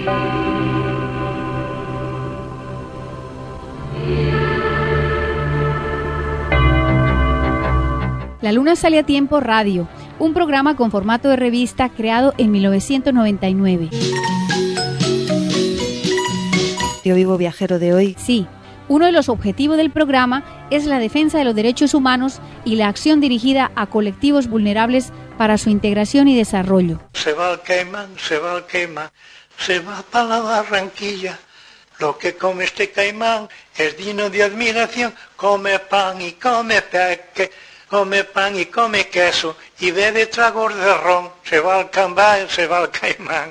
La Luna Sale a Tiempo Radio, un programa con formato de revista creado en 1999. Tío Vivo Viajero de hoy. Sí, uno de los objetivos del programa es la defensa de los derechos humanos y la acción dirigida a colectivos vulnerables para su integración y desarrollo. Se va el caimán, se va el caimán, se va para la Barranquilla. Lo que come este caimán es digno de admiración. Come pan y come peque, come pan y come queso y bebe tragos de ron. Se va el caimán, se va el caimán.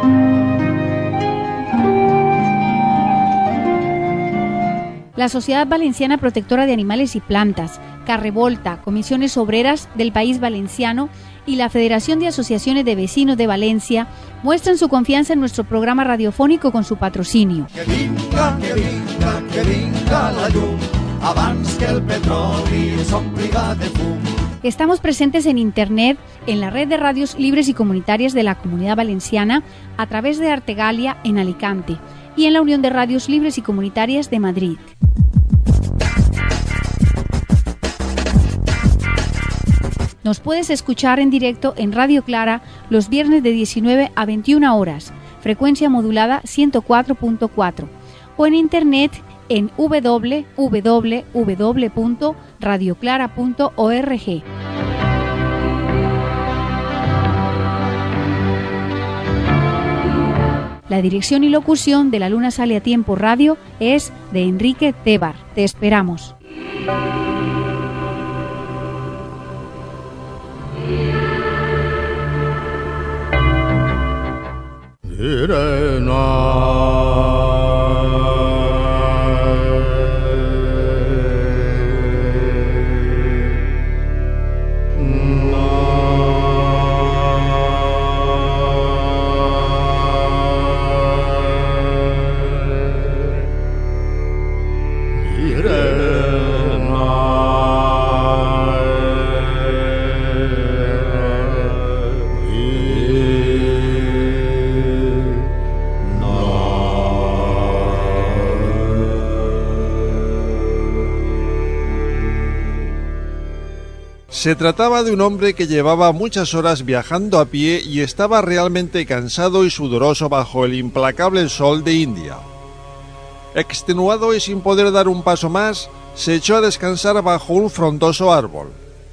La Sociedad Valenciana Protectora de Animales y Plantas, Carrevolta, Comisiones Obreras del País Valenciano y la Federación de Asociaciones de Vecinos de Valencia muestran su confianza en nuestro programa radiofónico con su patrocinio. Que vinga, que vinga, que vinga la llum, abans que el petroli s'ompliga de fum. Estamos presentes en Internet, en la red de radios libres y comunitarias de la Comunidad Valenciana, a través de Artegalia en Alicante y en la Unión de Radios Libres y Comunitarias de Madrid. Nos puedes escuchar en directo en Radio Clara los viernes de 19 a 21 horas, frecuencia modulada 104.4, o en internet en www.radioclara.org. La dirección y locución de La Luna Sale a Tiempo Radio es de Enrique Tebar. Te esperamos. Se trataba de un hombre que llevaba muchas horas viajando a pie y estaba realmente cansado y sudoroso bajo el implacable sol de India. Extenuado y sin poder dar un paso más, se echó a descansar bajo un frondoso árbol.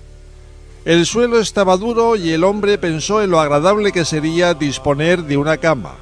El suelo estaba duro y el hombre pensó en lo agradable que sería disponer de una cama.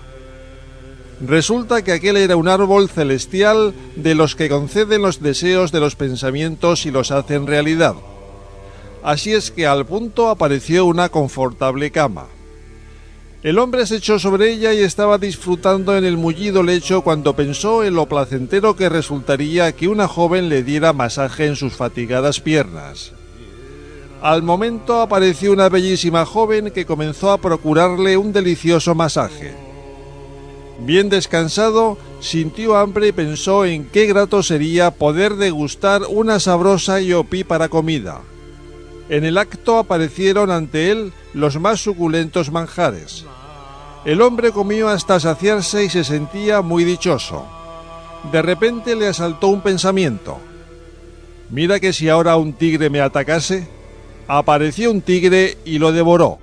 Resulta que aquel era un árbol celestial de los que conceden los deseos de los pensamientos y los hacen realidad. Así es que al punto apareció una confortable cama. El hombre se echó sobre ella y estaba disfrutando en el mullido lecho cuando pensó en lo placentero que resultaría que una joven le diera masaje en sus fatigadas piernas. Al momento apareció una bellísima joven que comenzó a procurarle un delicioso masaje. Bien descansado, sintió hambre y pensó en qué grato sería poder degustar una sabrosa y opípara comida. En el acto aparecieron ante él los más suculentos manjares. El hombre comió hasta saciarse y se sentía muy dichoso. De repente le asaltó un pensamiento. Mira que si ahora un tigre me atacase. Apareció un tigre y lo devoró.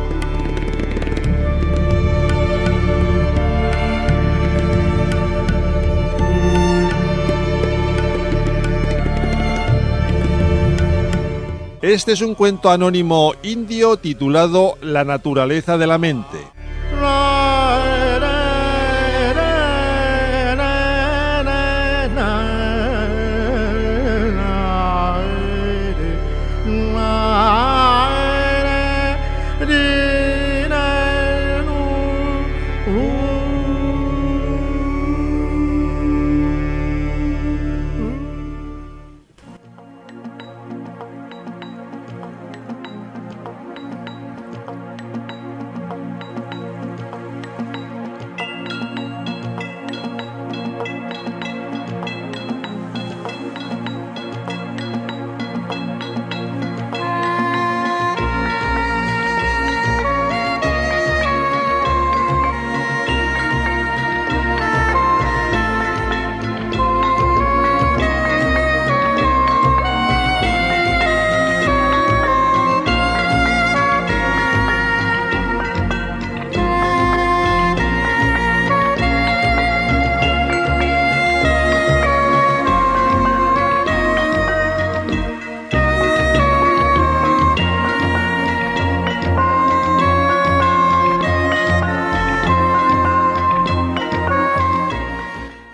Este es un cuento anónimo indio titulado La naturaleza de la mente.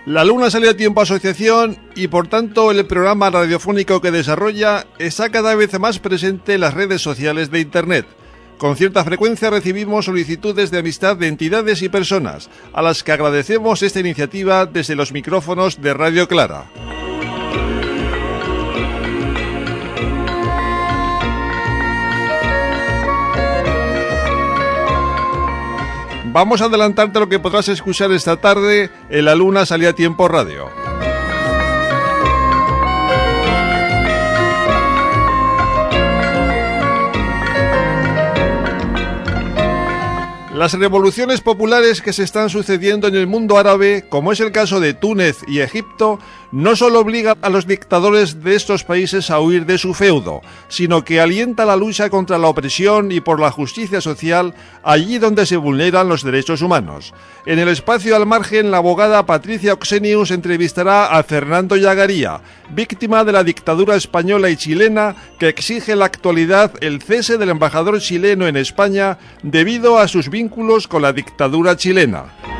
La Luna Sale a Tiempo Asociación y por tanto el programa radiofónico que desarrolla está cada vez más presente en las redes sociales de Internet. Con cierta frecuencia recibimos solicitudes de amistad de entidades y personas, a las que agradecemos esta iniciativa desde los micrófonos de Radio Clara. Vamos a adelantarte lo que podrás escuchar esta tarde en La Luna Sale a Tiempo Radio. Las revoluciones populares que se están sucediendo en el mundo árabe, como es el caso de Túnez y Egipto, no solo obliga a los dictadores de estos países a huir de su feudo, sino que alienta la lucha contra la opresión y por la justicia social allí donde se vulneran los derechos humanos. En el espacio al margen, la abogada Patricia Oxenius entrevistará a Fernando Yagaría, víctima de la dictadura española y chilena, que exige en la actualidad el cese del embajador chileno en España debido a sus vínculos con la dictadura chilena.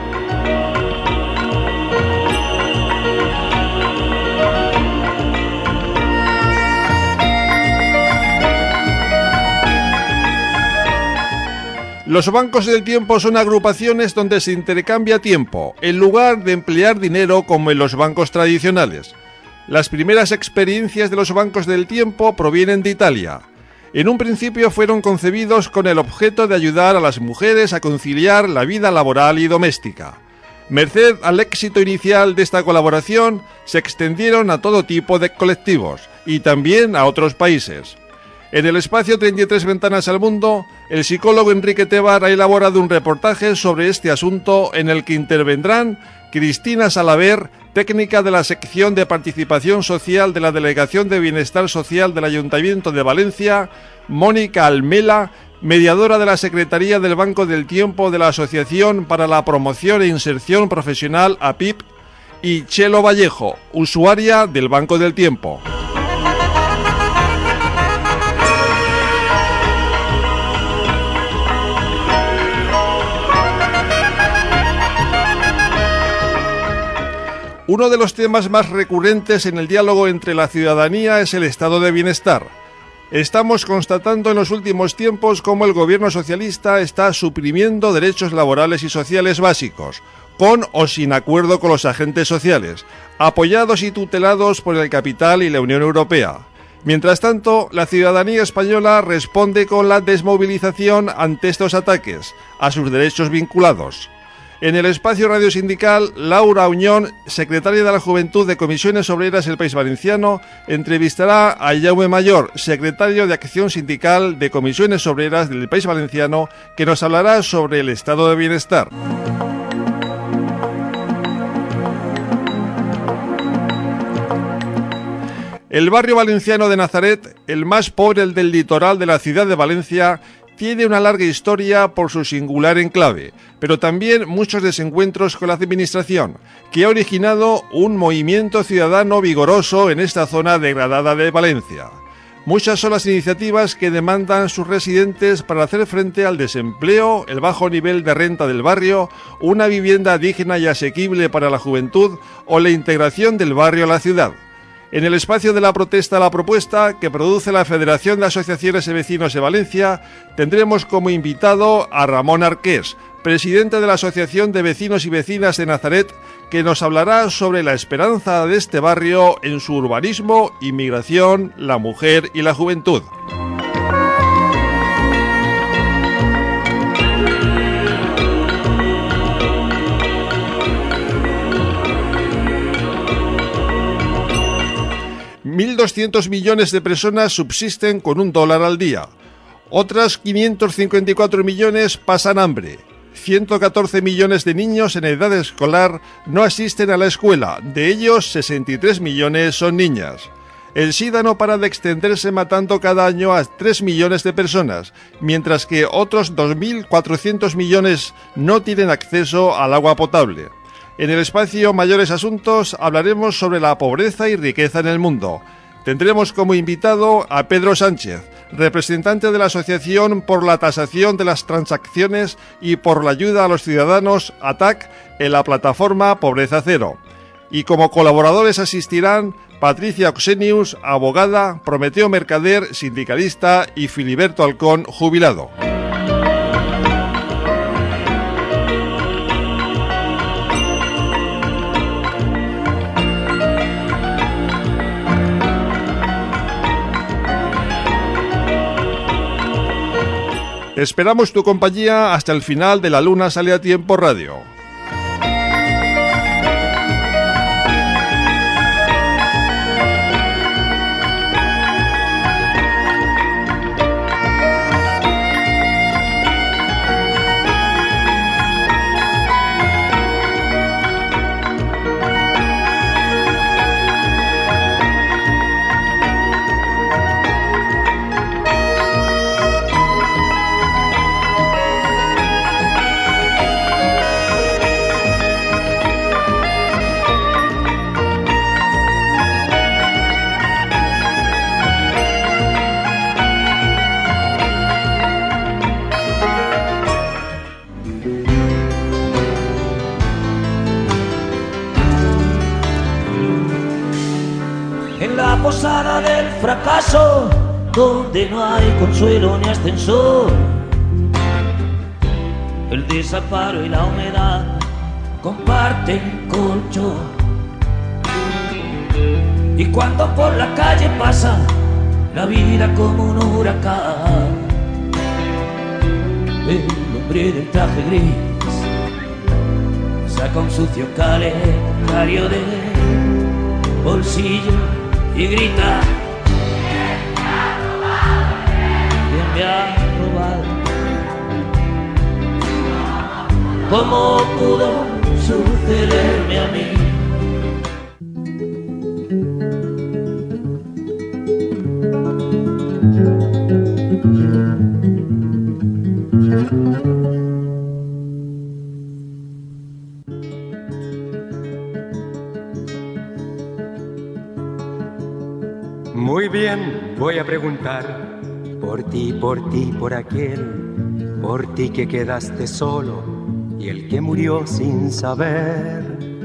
Los bancos del tiempo son agrupaciones donde se intercambia tiempo, en lugar de emplear dinero como en los bancos tradicionales. Las primeras experiencias de los bancos del tiempo provienen de Italia. En un principio fueron concebidos con el objeto de ayudar a las mujeres a conciliar la vida laboral y doméstica. Merced al éxito inicial de esta colaboración, se extendieron a todo tipo de colectivos y también a otros países. En el espacio 33 Ventanas al Mundo, el psicólogo Enrique Tebar ha elaborado un reportaje sobre este asunto en el que intervendrán Cristina Salaver, técnica de la sección de participación social de la Delegación de Bienestar Social del Ayuntamiento de Valencia, Mónica Almela, mediadora de la Secretaría del Banco del Tiempo de la Asociación para la Promoción e Inserción Profesional APIP, y Chelo Vallejo, usuaria del Banco del Tiempo. Uno de los temas más recurrentes en el diálogo entre la ciudadanía es el estado de bienestar. Estamos constatando en los últimos tiempos cómo el gobierno socialista está suprimiendo derechos laborales y sociales básicos, con o sin acuerdo con los agentes sociales, apoyados y tutelados por el capital y la Unión Europea. Mientras tanto, la ciudadanía española responde con la desmovilización ante estos ataques a sus derechos vinculados. En el espacio radio sindical, Laura Uñón, secretaria de la Juventud de Comisiones Obreras del País Valenciano, entrevistará a Jaume Mayor, secretario de Acción Sindical de Comisiones Obreras del País Valenciano, que nos hablará sobre el estado de bienestar. El barrio valenciano de Nazaret, el más pobre del litoral de la ciudad de Valencia, tiene una larga historia por su singular enclave, pero también muchos desencuentros con la administración, que ha originado un movimiento ciudadano vigoroso en esta zona degradada de Valencia. Muchas son las iniciativas que demandan sus residentes para hacer frente al desempleo, el bajo nivel de renta del barrio, una vivienda digna y asequible para la juventud o la integración del barrio a la ciudad. En el espacio de la protesta a la propuesta, que produce la Federación de Asociaciones de Vecinos de Valencia, tendremos como invitado a Ramón Arqués, presidente de la Asociación de Vecinos y Vecinas de Nazaret, que nos hablará sobre la esperanza de este barrio en su urbanismo, inmigración, la mujer y la juventud. $1.200 millones de personas subsisten con $1 al día. Otras 554 millones pasan hambre. 114 millones de niños en edad escolar no asisten a la escuela. De ellos, 63 millones son niñas. El SIDA no para de extenderse, matando cada año a 3 millones de personas, mientras que otros 2.400 millones no tienen acceso al agua potable. En el espacio Mayores Asuntos hablaremos sobre la pobreza y riqueza en el mundo. Tendremos como invitado a Pedro Sánchez, representante de la Asociación por la Tasación de las Transacciones y por la Ayuda a los Ciudadanos, ATAC, en la plataforma Pobreza Cero. Y como colaboradores asistirán Patricia Oxenius, abogada, Prometeo Mercader, sindicalista, y Filiberto Halcón, jubilado. Esperamos tu compañía hasta el final de La Luna Sale a Tiempo Radio. Posada del fracaso, donde no hay consuelo ni ascensor, el desamparo y la humedad comparten colchón. Y cuando por la calle pasa la vida como un huracán, el hombre del traje gris saca un sucio calendario de bolsillo y grita: ¿quién me ha robado? ¿Quién me ha robado? ¿Cómo pudo sucederme a mí? Muy bien, voy a preguntar por ti, por aquel, por ti que quedaste solo y el que murió sin saber.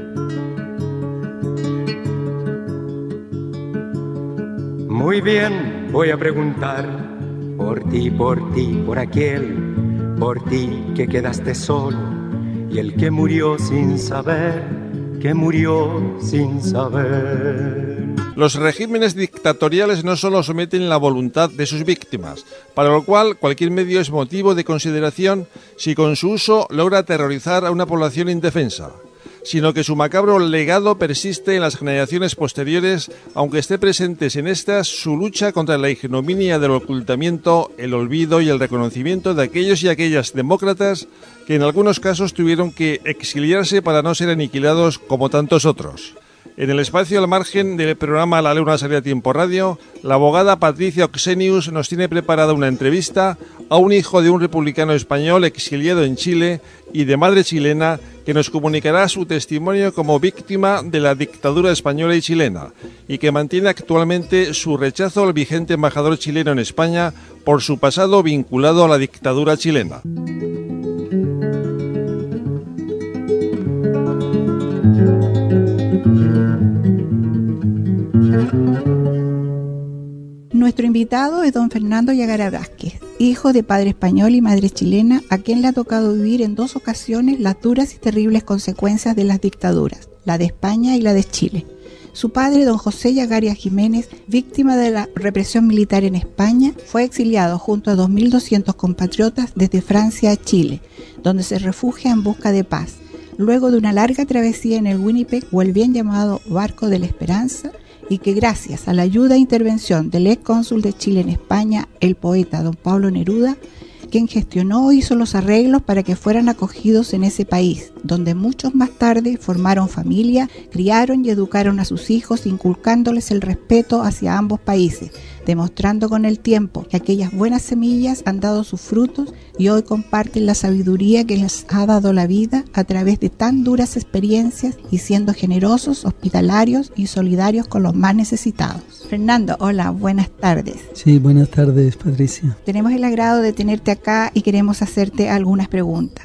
Muy bien, voy a preguntar por ti, por aquel, por ti que quedaste solo y el que murió sin saber, que murió sin saber. Los regímenes dictatoriales no solo someten la voluntad de sus víctimas, para lo cual cualquier medio es motivo de consideración si con su uso logra aterrorizar a una población indefensa, sino que su macabro legado persiste en las generaciones posteriores, aunque esté presentes en estas su lucha contra la ignominia del ocultamiento, el olvido y el reconocimiento de aquellos y aquellas demócratas que en algunos casos tuvieron que exiliarse para no ser aniquilados como tantos otros. En el espacio al margen del programa La Luna Sale a Tiempo Radio, la abogada Patricia Oxenius nos tiene preparada una entrevista a un hijo de un republicano español exiliado en Chile y de madre chilena que nos comunicará su testimonio como víctima de la dictadura española y chilena y que mantiene actualmente su rechazo al vigente embajador chileno en España por su pasado vinculado a la dictadura chilena. Nuestro invitado es don Fernando Yagara Vázquez, hijo de padre español y madre chilena, a quien le ha tocado vivir en 2 ocasiones las duras y terribles consecuencias de las dictaduras, la de España y la de Chile. Su padre, don José Yagaria Jiménez, víctima de la represión militar en España, fue exiliado junto a 2.200 compatriotas desde Francia a Chile, donde se refugia en busca de paz. Luego de una larga travesía en el Winnipeg o el bien llamado Barco de la Esperanza, y que gracias a la ayuda e intervención del ex cónsul de Chile en España, el poeta don Pablo Neruda, quien gestionó e hizo los arreglos para que fueran acogidos en ese país, donde muchos más tarde formaron familia, criaron y educaron a sus hijos, inculcándoles el respeto hacia ambos países, demostrando con el tiempo que aquellas buenas semillas han dado sus frutos y hoy comparten la sabiduría que les ha dado la vida a través de tan duras experiencias y siendo generosos, hospitalarios y solidarios con los más necesitados. Fernando, hola, buenas tardes. Sí, buenas tardes, Patricia. Tenemos el agrado de tenerte acá y queremos hacerte algunas preguntas.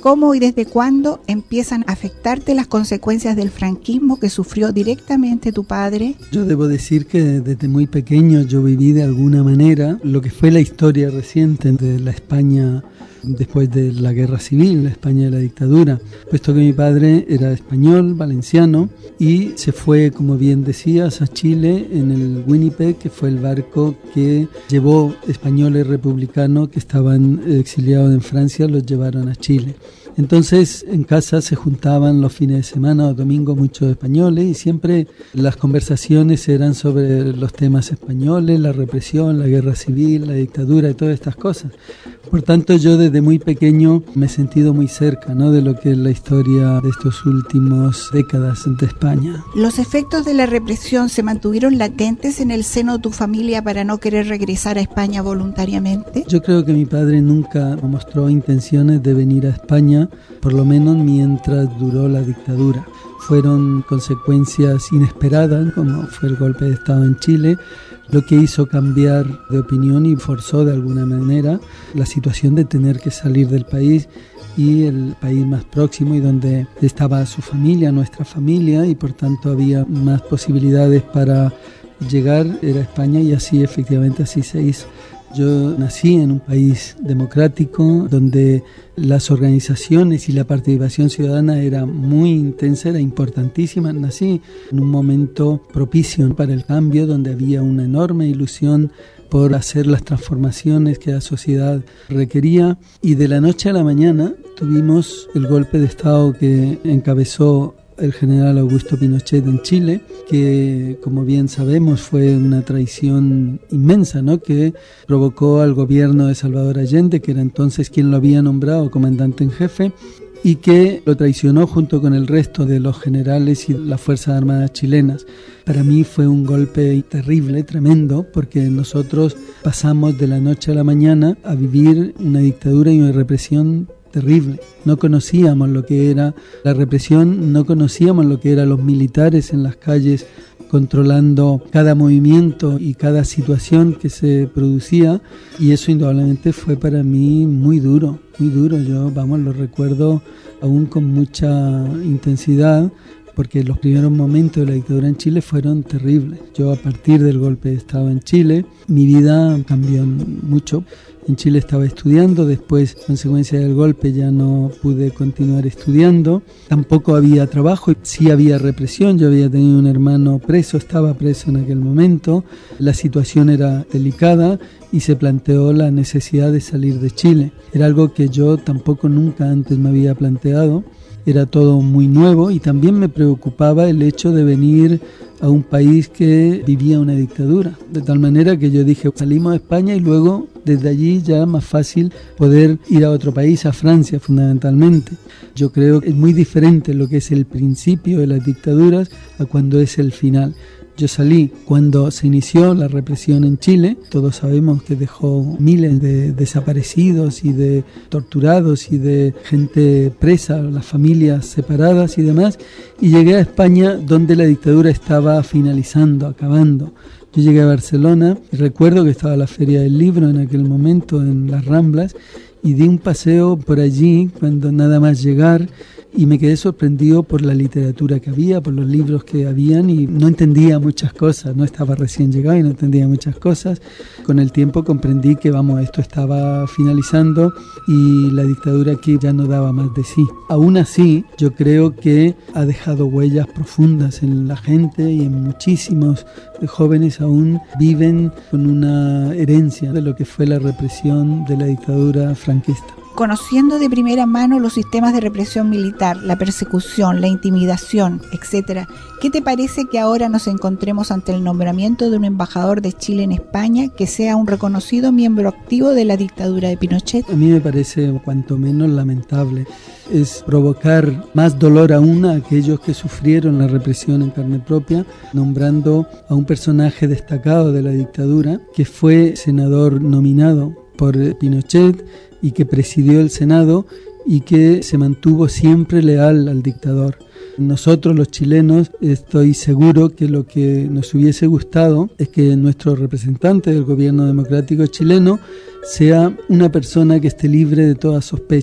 ¿Cómo y desde cuándo empiezan a afectarte las consecuencias del franquismo que sufrió directamente tu padre? Yo debo decir que desde muy pequeño yo viví de alguna manera lo que fue la historia reciente de la España después de la guerra civil, la España de la dictadura, puesto que mi padre era español, valenciano, y se fue, como bien decías, a Chile en el Winnipeg, que fue el barco que llevó españoles republicanos que estaban exiliados en Francia, los llevaron a Chile. Entonces en casa se juntaban los fines de semana o domingos muchos españoles y siempre las conversaciones eran sobre los temas españoles, la represión, la guerra civil, la dictadura y todas estas cosas. Por tanto, yo desde muy pequeño me he sentido muy cerca, ¿no?, de lo que es la historia de estos últimos décadas de España. ¿Los efectos de la represión se mantuvieron latentes en el seno de tu familia para no querer regresar a España voluntariamente? Yo creo que mi padre nunca mostró intenciones de venir a España, por lo menos mientras duró la dictadura. Fueron consecuencias inesperadas, como fue el golpe de Estado en Chile, lo que hizo cambiar de opinión y forzó de alguna manera la situación de tener que salir del país y el país más próximo y donde estaba su familia, nuestra familia, y por tanto había más posibilidades para llegar, era España, y así efectivamente así se hizo. Yo nací en un país democrático donde las organizaciones y la participación ciudadana era muy intensa, era importantísima. Nací en un momento propicio para el cambio, donde había una enorme ilusión por hacer las transformaciones que la sociedad requería, y de la noche a la mañana tuvimos el golpe de Estado que encabezó el general Augusto Pinochet en Chile, que como bien sabemos fue una traición inmensa, ¿no?, que provocó al gobierno de Salvador Allende, que era entonces quien lo había nombrado comandante en jefe, y que lo traicionó junto con el resto de los generales y las Fuerzas Armadas chilenas. Para mí fue un golpe terrible, tremendo, porque nosotros pasamos de la noche a la mañana a vivir una dictadura y una represión terrible. No conocíamos lo que era la represión, no conocíamos lo que eran los militares en las calles controlando cada movimiento y cada situación que se producía, y eso indudablemente fue para mí muy duro, muy duro. Yo, lo recuerdo aún con mucha intensidad, porque los primeros momentos de la dictadura en Chile fueron terribles. Yo, a partir del golpe de Estado en Chile, mi vida cambió mucho. En Chile estaba estudiando, después, consecuencia del golpe, ya no pude continuar estudiando. Tampoco había trabajo, sí había represión. Yo había tenido un hermano preso, estaba preso en aquel momento. La situación era delicada y se planteó la necesidad de salir de Chile. Era algo que yo tampoco nunca antes me había planteado. Era todo muy nuevo y también me preocupaba el hecho de venir a un país que vivía una dictadura. De tal manera que yo dije, salimos a España y luego desde allí ya más fácil poder ir a otro país, a Francia fundamentalmente. Yo creo que es muy diferente lo que es el principio de las dictaduras a cuando es el final. Yo salí cuando se inició la represión en Chile. Todos sabemos que dejó miles de desaparecidos y de torturados y de gente presa, las familias separadas y demás. Y llegué a España, donde la dictadura estaba finalizando, acabando. Yo llegué a Barcelona y recuerdo que estaba la Feria del Libro en aquel momento en las Ramblas, y di un paseo por allí cuando nada más llegar, y me quedé sorprendido por la literatura que había, por los libros que habían, y no entendía muchas cosas, no estaba recién llegado y no entendía muchas cosas. Con el tiempo comprendí que esto estaba finalizando y la dictadura aquí ya no daba más de sí. Aún así, yo creo que ha dejado huellas profundas en la gente, y en muchísimos jóvenes aún viven con una herencia de lo que fue la represión de la dictadura franquista. Conociendo de primera mano los sistemas de represión militar, la persecución, la intimidación, etc., ¿qué te parece que ahora nos encontremos ante el nombramiento de un embajador de Chile en España que sea un reconocido miembro activo de la dictadura de Pinochet? A mí me parece cuanto menos lamentable. Es provocar más dolor aún a aquellos que sufrieron la represión en carne propia, nombrando a un personaje destacado de la dictadura que fue senador nominado por Pinochet y que presidió el Senado y que se mantuvo siempre leal al dictador. Nosotros los chilenos, estoy seguro que lo que nos hubiese gustado es que nuestro representante del gobierno democrático chileno sea una persona que esté libre de toda sospecha,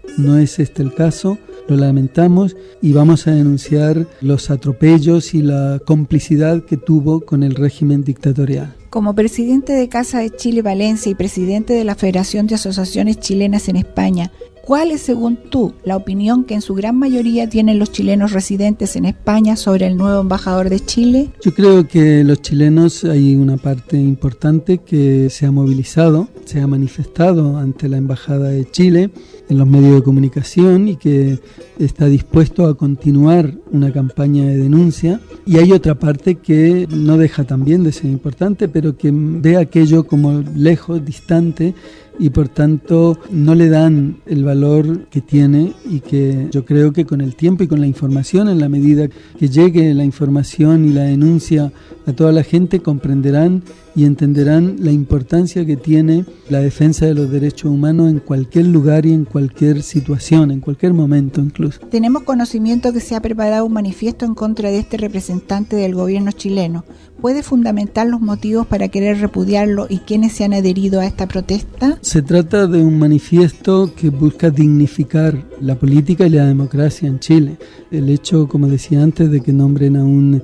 No es este el caso, lo lamentamos y vamos a denunciar los atropellos y la complicidad que tuvo con el régimen dictatorial. Como presidente de Casa de Chile Valencia y presidente de la Federación de Asociaciones Chilenas en España, ¿cuál es, según tú, la opinión que en su gran mayoría tienen los chilenos residentes en España sobre el nuevo embajador de Chile? Yo creo que los chilenos, hay una parte importante que se ha movilizado, se ha manifestado ante la Embajada de Chile en los medios de comunicación y que está dispuesto a continuar una campaña de denuncia. Y hay otra parte que no deja también de ser importante, pero que ve aquello como lejos, distante, y por tanto no le dan el valor que tiene, y que yo creo que con el tiempo y con la información, en la medida que llegue la información y la denuncia a toda la gente, comprenderán y entenderán la importancia que tiene la defensa de los derechos humanos en cualquier lugar y en cualquier situación, en cualquier momento incluso. Tenemos conocimiento que se ha preparado un manifiesto en contra de este representante del gobierno chileno. ¿Puede fundamentar los motivos para querer repudiarlo y quiénes se han adherido a esta protesta? Se trata de un manifiesto que busca dignificar la política y la democracia en Chile. El hecho, como decía antes, de que nombren a un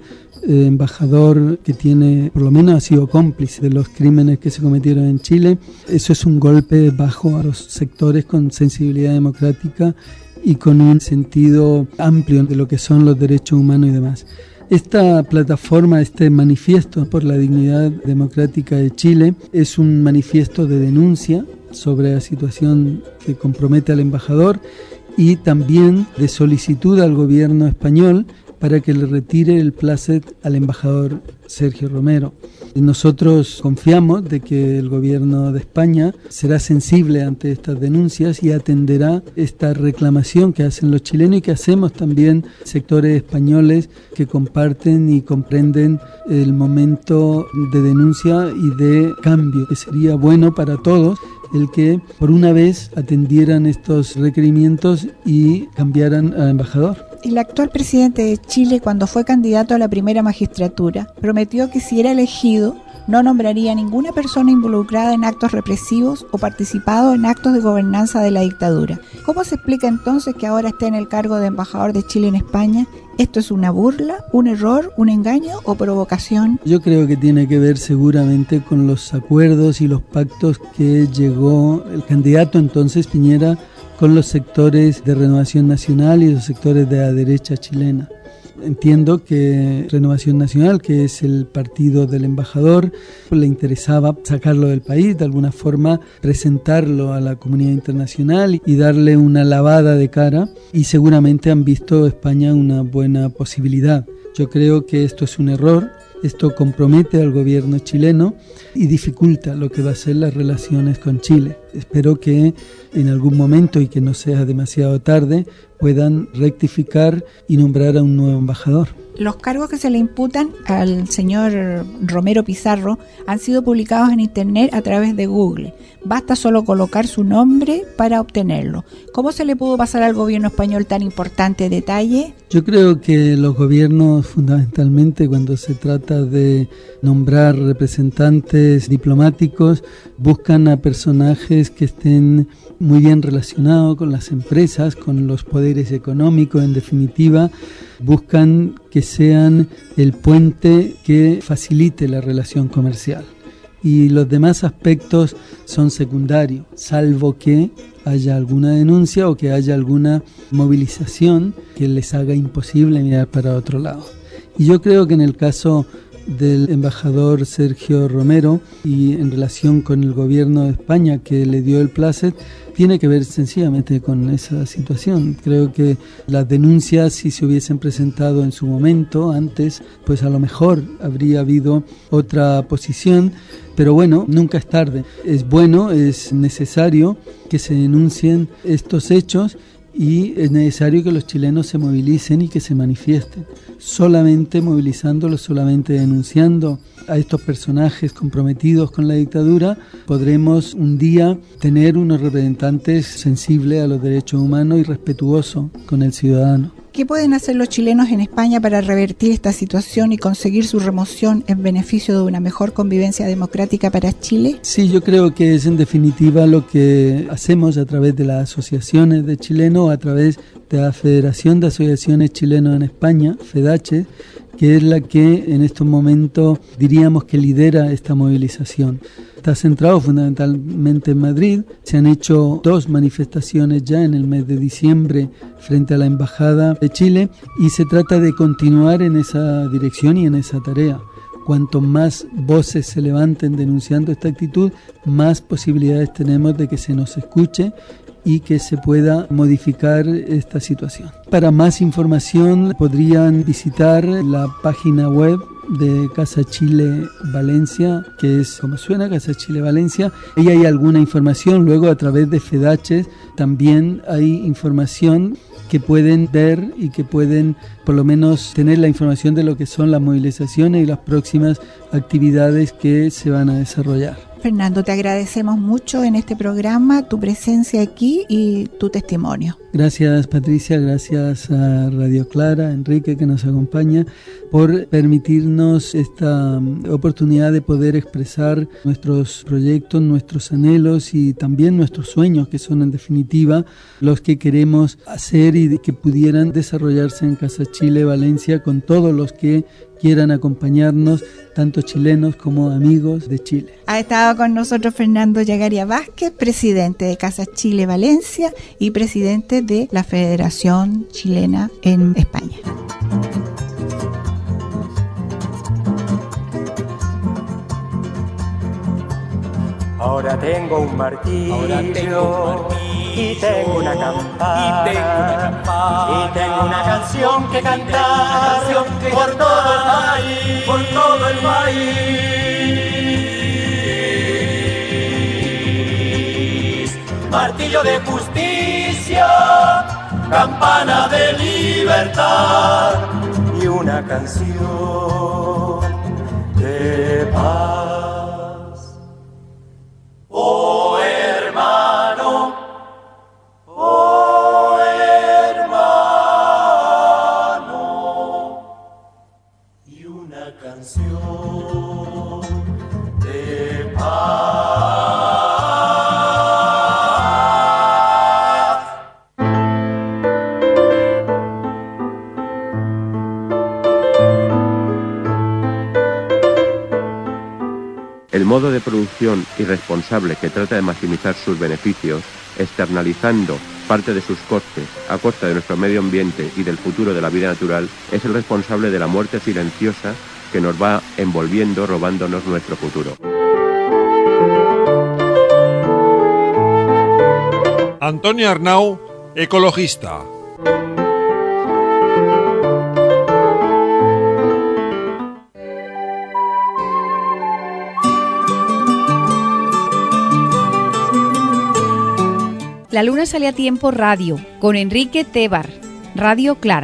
embajador que tiene, por lo menos ha sido cómplice de los crímenes que se cometieron en Chile, eso es un golpe bajo a los sectores con sensibilidad democrática y con un sentido amplio de lo que son los derechos humanos y demás. Esta plataforma, este manifiesto por la dignidad democrática de Chile, es un manifiesto de denuncia sobre la situación que compromete al embajador y también de solicitud al gobierno español para que le retire el plácet al embajador Sergio Romero. Nosotros confiamos de que el gobierno de España será sensible ante estas denuncias y atenderá esta reclamación que hacen los chilenos y que hacemos también sectores españoles que comparten y comprenden el momento de denuncia y de cambio, que sería bueno para todos el que por una vez atendieran estos requerimientos y cambiaran al embajador. El actual presidente de Chile, cuando fue candidato a la primera magistratura, prometió que si era elegido no nombraría a ninguna persona involucrada en actos represivos o participado en actos de gobernanza de la dictadura. ¿Cómo se explica entonces que ahora esté en el cargo de embajador de Chile en España? ¿Esto es una burla, un error, un engaño o provocación? Yo creo que tiene que ver seguramente con los acuerdos y los pactos que llegó el candidato entonces Piñera con los sectores de Renovación Nacional y los sectores de la derecha chilena. Entiendo que Renovación Nacional, que es el partido del embajador, le interesaba sacarlo del país, de alguna forma presentarlo a la comunidad internacional y darle una lavada de cara, y seguramente han visto España una buena posibilidad. Yo creo que esto es un error. Esto compromete al gobierno chileno y dificulta lo que va a ser las relaciones con Chile. Espero que en algún momento, y que no sea demasiado tarde, puedan rectificar y nombrar a un nuevo embajador. Los cargos que se le imputan al señor Romero Pizarro han sido publicados en internet a través de Google. Basta solo colocar su nombre para obtenerlo. ¿Cómo se le pudo pasar al gobierno español tan importante detalle? Yo creo que los gobiernos, fundamentalmente cuando se trata de nombrar representantes diplomáticos, buscan a personajes que estén muy bien relacionados con las empresas, con los poderes económicos, en definitiva, buscan que sean el puente que facilite la relación comercial. Y los demás aspectos son secundarios, salvo que haya alguna denuncia o que haya alguna movilización que les haga imposible mirar para otro lado. Y yo creo que en el caso del embajador Sergio Romero y en relación con el gobierno de España que le dio el plácet, tiene que ver sencillamente con esa situación. Creo que las denuncias, si se hubiesen presentado en su momento, antes, pues a lo mejor habría habido otra posición, pero bueno, nunca es tarde. Es bueno, es necesario que se denuncien estos hechos y es necesario que los chilenos se movilicen y que se manifiesten. Solamente movilizándolos, solamente denunciando a estos personajes comprometidos con la dictadura, podremos un día tener unos representantes sensibles a los derechos humanos y respetuosos con el ciudadano. ¿Qué pueden hacer los chilenos en España para revertir esta situación y conseguir su remoción en beneficio de una mejor convivencia democrática para Chile? Sí, yo creo que es en definitiva lo que hacemos a través de las asociaciones de chilenos, a través de la Federación de Asociaciones Chilenos en España, FEDACHE, que es la que en estos momentos diríamos que lidera esta movilización. Está centrado fundamentalmente en Madrid. Se han hecho 2 manifestaciones ya en el mes de diciembre frente a la Embajada de Chile y se trata de continuar en esa dirección y en esa tarea. Cuanto más voces se levanten denunciando esta actitud, más posibilidades tenemos de que se nos escuche y que se pueda modificar esta situación. Para más información podrían visitar la página web de Casa Chile Valencia, que es como suena, Casa Chile Valencia. Ahí hay alguna información. Luego a través de FEDACHE también hay información que pueden ver y que pueden por lo menos tener la información de lo que son las movilizaciones y las próximas actividades que se van a desarrollar. Fernando, te agradecemos mucho en este programa, tu presencia aquí y tu testimonio. Gracias, Patricia, gracias a Radio Clara, Enrique, que nos acompaña, por permitirnos esta oportunidad de poder expresar nuestros proyectos, nuestros anhelos y también nuestros sueños, que son en definitiva los que queremos hacer y que pudieran desarrollarse en Casa Chile Valencia con todos los que quieran acompañarnos, tanto chilenos como amigos de Chile. Ha estado con nosotros Fernando Yagaria Vázquez, presidente de Casa Chile Valencia y presidente de la Federación Chilena en España. Ahora tengo un martillo, y tengo una campana, y tengo una canción que cantar por todo el país, por todo el país. Martillo de justicia, campana de libertad y una canción de paz. Oh hermano, oh hermano, y una canción de paz. El modo de producción irresponsable que trata de maximizar sus beneficios, externalizando parte de sus costes a costa de nuestro medio ambiente y del futuro de la vida natural, es el responsable de la muerte silenciosa que nos va envolviendo, robándonos nuestro futuro. Antonio Arnau, ecologista. La luna sale a tiempo radio, con Enrique Tebar, Radio Clara.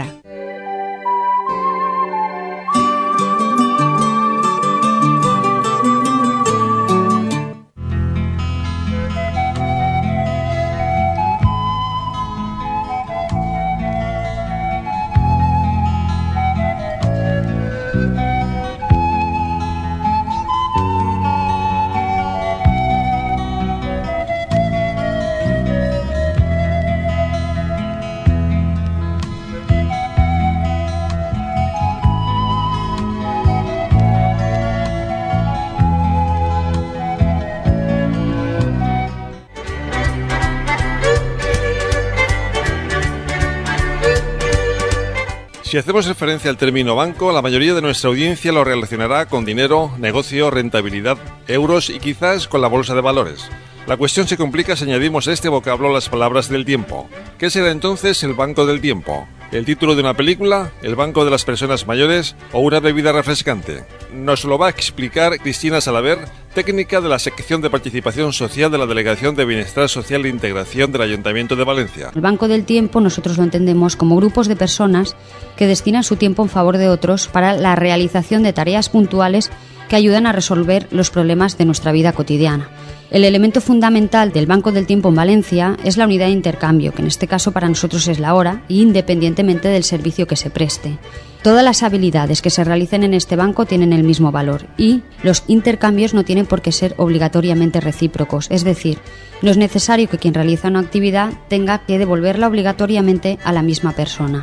Si hacemos referencia al término banco, la mayoría de nuestra audiencia lo relacionará con dinero, negocio, rentabilidad, euros y quizás con la bolsa de valores. La cuestión se complica si añadimos a este vocablo las palabras del tiempo. ¿Qué será entonces el banco del tiempo? ¿El título de una película? ¿El banco de las personas mayores? ¿O una bebida refrescante? Nos lo va a explicar Cristina Salaver, técnica de la sección de participación social de la Delegación de Bienestar Social e Integración del Ayuntamiento de Valencia. El banco del tiempo nosotros lo entendemos como grupos de personas que destinan su tiempo en favor de otros para la realización de tareas puntuales que ayudan a resolver los problemas de nuestra vida cotidiana. El elemento fundamental del Banco del Tiempo en Valencia es la unidad de intercambio, que en este caso para nosotros es la hora, independientemente del servicio que se preste. Todas las habilidades que se realicen en este banco tienen el mismo valor y los intercambios no tienen por qué ser obligatoriamente recíprocos, es decir, no es necesario que quien realiza una actividad tenga que devolverla obligatoriamente a la misma persona.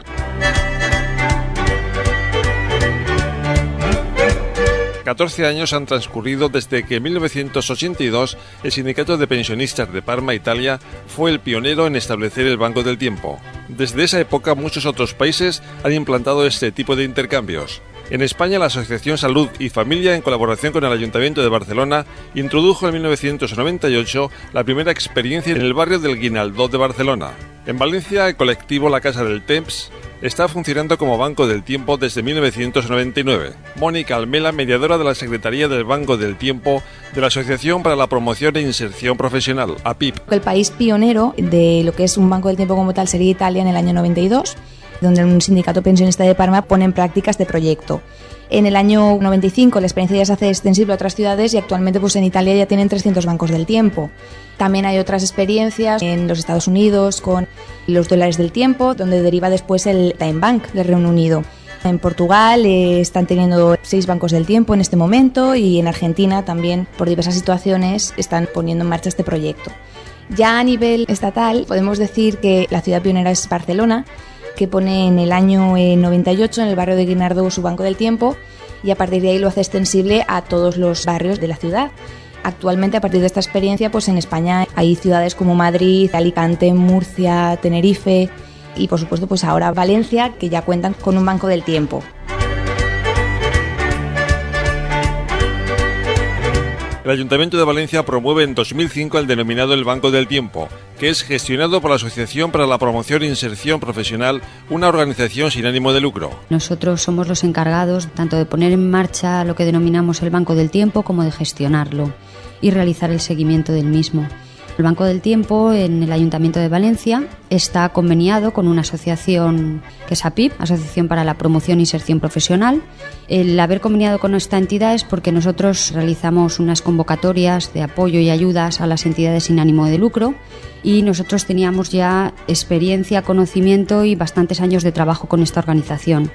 ...14 años han transcurrido desde que en 1982 el Sindicato de Pensionistas de Parma, Italia, fue el pionero en establecer el Banco del Tiempo. Desde esa época muchos otros países han implantado este tipo de intercambios. En España, la Asociación Salud y Familia, en colaboración con el Ayuntamiento de Barcelona, introdujo en 1998 la primera experiencia en el barrio del Guinaldó de Barcelona. En Valencia, el colectivo La Casa del Temps está funcionando como Banco del Tiempo desde 1999. Mónica Almela, mediadora de la Secretaría del Banco del Tiempo de la Asociación para la Promoción e Inserción Profesional, APIP. El país pionero de lo que es un Banco del Tiempo como tal sería Italia en el año 92, donde un sindicato pensionista de Parma pone en práctica este proyecto. En el año 95 la experiencia ya se hace extensible a otras ciudades y actualmente pues en Italia ya tienen 300 bancos del tiempo. También hay otras experiencias en los Estados Unidos con los dólares del tiempo, donde deriva después el Time Bank del Reino Unido. En Portugal están teniendo 6 bancos del tiempo en este momento y en Argentina también por diversas situaciones están poniendo en marcha este proyecto. Ya a nivel estatal podemos decir que la ciudad pionera es Barcelona, que pone en el año 98 en el barrio de Guinardó su Banco del Tiempo y a partir de ahí lo hace extensible a todos los barrios de la ciudad. Actualmente, a partir de esta experiencia, pues en España hay ciudades como Madrid, Alicante, Murcia, Tenerife y por supuesto pues ahora Valencia, que ya cuentan con un Banco del Tiempo. El Ayuntamiento de Valencia promueve en 2005 el denominado el Banco del Tiempo, que es gestionado por la Asociación para la Promoción e Inserción Profesional, una organización sin ánimo de lucro. Nosotros somos los encargados tanto de poner en marcha lo que denominamos el Banco del Tiempo como de gestionarlo y realizar el seguimiento del mismo. El Banco del Tiempo en el Ayuntamiento de Valencia está conveniado con una asociación que es APIP, Asociación para la Promoción e Inserción Profesional. El haber conveniado con esta entidad es porque nosotros realizamos unas convocatorias de apoyo y ayudas a las entidades sin ánimo de lucro y nosotros teníamos ya experiencia, conocimiento y bastantes años de trabajo con esta organización.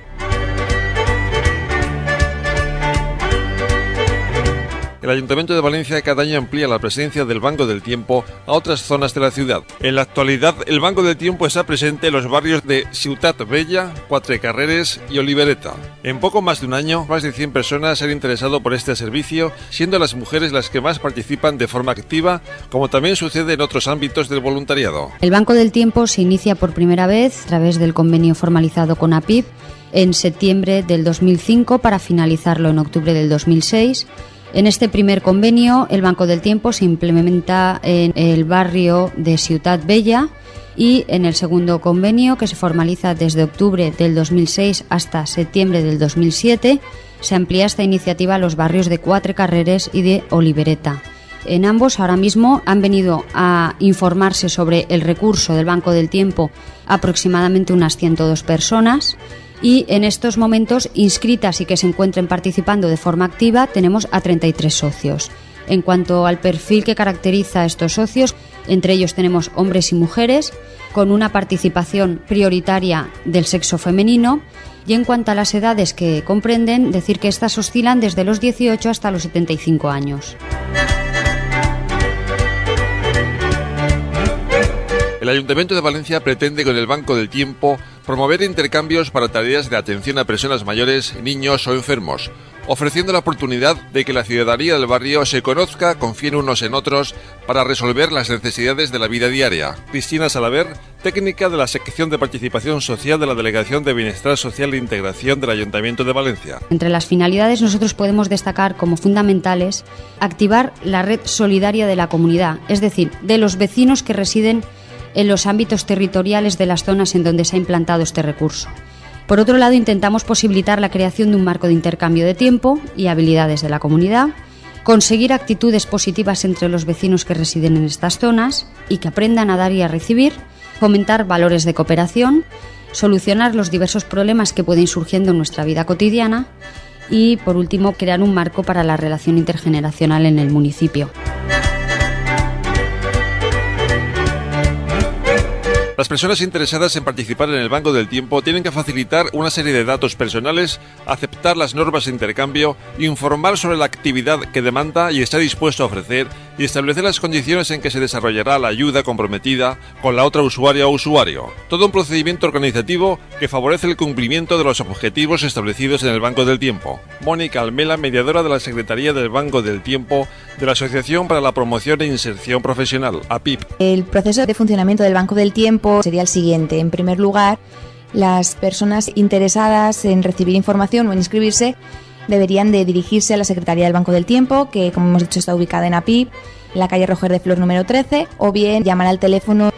El Ayuntamiento de Valencia cada año amplía la presencia del Banco del Tiempo a otras zonas de la ciudad. En la actualidad, el Banco del Tiempo está presente en los barrios de Ciutat Bella, Quatre Carreres y Olivereta. En poco más de un año, más de 100 personas se han interesado por este servicio, siendo las mujeres las que más participan de forma activa, como también sucede en otros ámbitos del voluntariado. El Banco del Tiempo se inicia por primera vez a través del convenio formalizado con APIP en septiembre del 2005 para finalizarlo en octubre del 2006. En este primer convenio, el Banco del Tiempo se implementa en el barrio de Ciutat Bella y en el segundo convenio, que se formaliza desde octubre del 2006 hasta septiembre del 2007, se amplía esta iniciativa a los barrios de Quatre Carreres y de Olivereta. En ambos ahora mismo han venido a informarse sobre el recurso del Banco del Tiempo aproximadamente unas 102 personas. Y en estos momentos inscritas y que se encuentren participando de forma activa tenemos a 33 socios. En cuanto al perfil que caracteriza a estos socios, entre ellos tenemos hombres y mujeres, con una participación prioritaria del sexo femenino, y en cuanto a las edades que comprenden, decir que estas oscilan desde los 18 hasta los 75 años. El Ayuntamiento de Valencia pretende con el Banco del Tiempo promover intercambios para tareas de atención a personas mayores, niños o enfermos, ofreciendo la oportunidad de que la ciudadanía del barrio se conozca, confíen unos en otros para resolver las necesidades de la vida diaria. Cristina Salaver, técnica de la Sección de Participación Social de la Delegación de Bienestar Social e Integración del Ayuntamiento de Valencia. Entre las finalidades nosotros podemos destacar como fundamentales activar la red solidaria de la comunidad, es decir, de los vecinos que residen en los ámbitos territoriales de las zonas en donde se ha implantado este recurso. Por otro lado, intentamos posibilitar la creación de un marco de intercambio de tiempo y habilidades de la comunidad, conseguir actitudes positivas entre los vecinos que residen en estas zonas y que aprendan a dar y a recibir, fomentar valores de cooperación, solucionar los diversos problemas que pueden ir surgiendo en nuestra vida cotidiana y, por último, crear un marco para la relación intergeneracional en el municipio. Las personas interesadas en participar en el Banco del Tiempo tienen que facilitar una serie de datos personales, aceptar las normas de intercambio, informar sobre la actividad que demanda y está dispuesto a ofrecer y establecer las condiciones en que se desarrollará la ayuda comprometida con la otra usuaria o usuario. Todo un procedimiento organizativo que favorece el cumplimiento de los objetivos establecidos en el Banco del Tiempo. Mónica Almela, mediadora de la Secretaría del Banco del Tiempo de la Asociación para la Promoción e Inserción Profesional, APIP. El proceso de funcionamiento del Banco del Tiempo sería el siguiente. En primer lugar, las personas interesadas en recibir información o en inscribirse deberían de dirigirse a la Secretaría del Banco del Tiempo, que como hemos dicho está ubicada en APIP, en la calle Roger de Flor número 13, o bien llamar al teléfono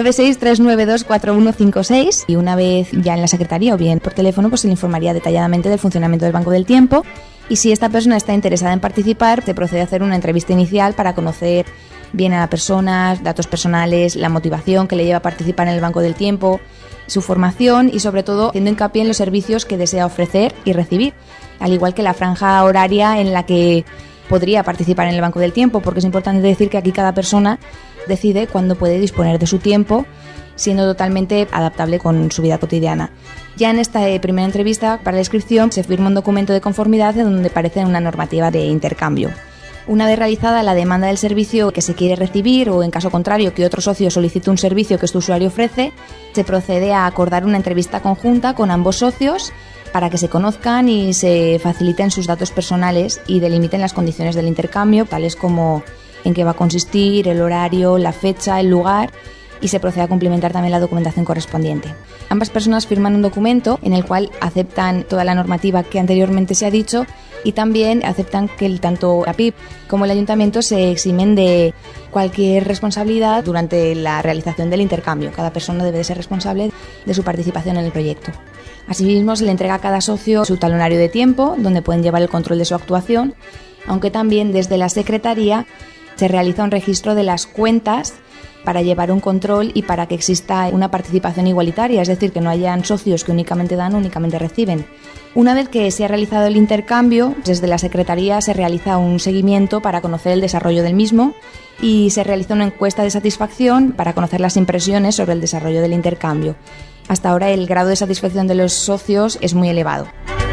963924156 y una vez ya en la Secretaría o bien por teléfono pues se le informaría detalladamente del funcionamiento del Banco del Tiempo, y si esta persona está interesada en participar se procede a hacer una entrevista inicial para conocer bien a la persona, datos personales, la motivación que le lleva a participar en el Banco del Tiempo, su formación y sobre todo haciendo hincapié en los servicios que desea ofrecer y recibir, al igual que la franja horaria en la que podría participar en el Banco del Tiempo, porque es importante decir que aquí cada persona decide cuándo puede disponer de su tiempo, siendo totalmente adaptable con su vida cotidiana. Ya en esta primera entrevista para la inscripción se firma un documento de conformidad en donde aparece una normativa de intercambio. Una vez realizada la demanda del servicio que se quiere recibir o en caso contrario que otro socio solicite un servicio que este usuario ofrece, se procede a acordar una entrevista conjunta con ambos socios para que se conozcan y se faciliten sus datos personales y delimiten las condiciones del intercambio, tales como en qué va a consistir, el horario, la fecha, el lugar, y se procede a cumplimentar también la documentación correspondiente. Ambas personas firman un documento en el cual aceptan toda la normativa que anteriormente se ha dicho y también aceptan que tanto la APIP como el Ayuntamiento se eximen de cualquier responsabilidad durante la realización del intercambio. Cada persona debe de ser responsable de su participación en el proyecto. Asimismo, se le entrega a cada socio su talonario de tiempo, donde pueden llevar el control de su actuación, aunque también desde la Secretaría se realiza un registro de las cuentas para llevar un control y para que exista una participación igualitaria, es decir, que no hayan socios que únicamente dan o únicamente reciben. Una vez que se ha realizado el intercambio, desde la Secretaría se realiza un seguimiento para conocer el desarrollo del mismo y se realiza una encuesta de satisfacción para conocer las impresiones sobre el desarrollo del intercambio. Hasta ahora el grado de satisfacción de los socios es muy elevado.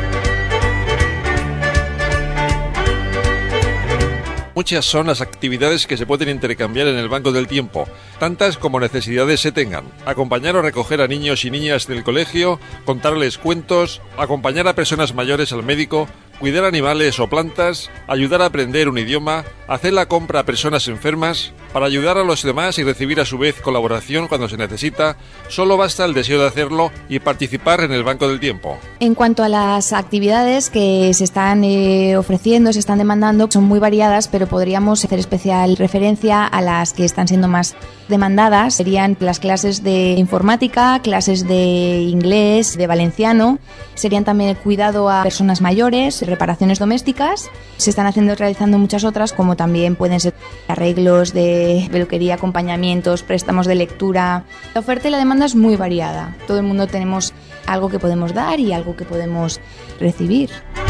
Muchas son las actividades que se pueden intercambiar en el Banco del Tiempo, tantas como necesidades se tengan. Acompañar o recoger a niños y niñas del colegio, contarles cuentos, acompañar a personas mayores al médico, cuidar animales o plantas, ayudar a aprender un idioma, hacer la compra a personas enfermas, para ayudar a los demás y recibir a su vez colaboración cuando se necesita, solo basta el deseo de hacerlo y participar en el Banco del Tiempo. En cuanto a las actividades que se están ofreciendo, se están demandando, son muy variadas, pero podríamos hacer especial referencia a las que están siendo más demandadas. Serían las clases de informática, clases de inglés, de valenciano, serían también el cuidado a personas mayores, reparaciones domésticas. Se están realizando muchas otras, como también pueden ser arreglos de peluquería, acompañamientos, préstamos de lectura. La oferta y la demanda es muy variada. Todo el mundo tenemos algo que podemos dar y algo que podemos recibir.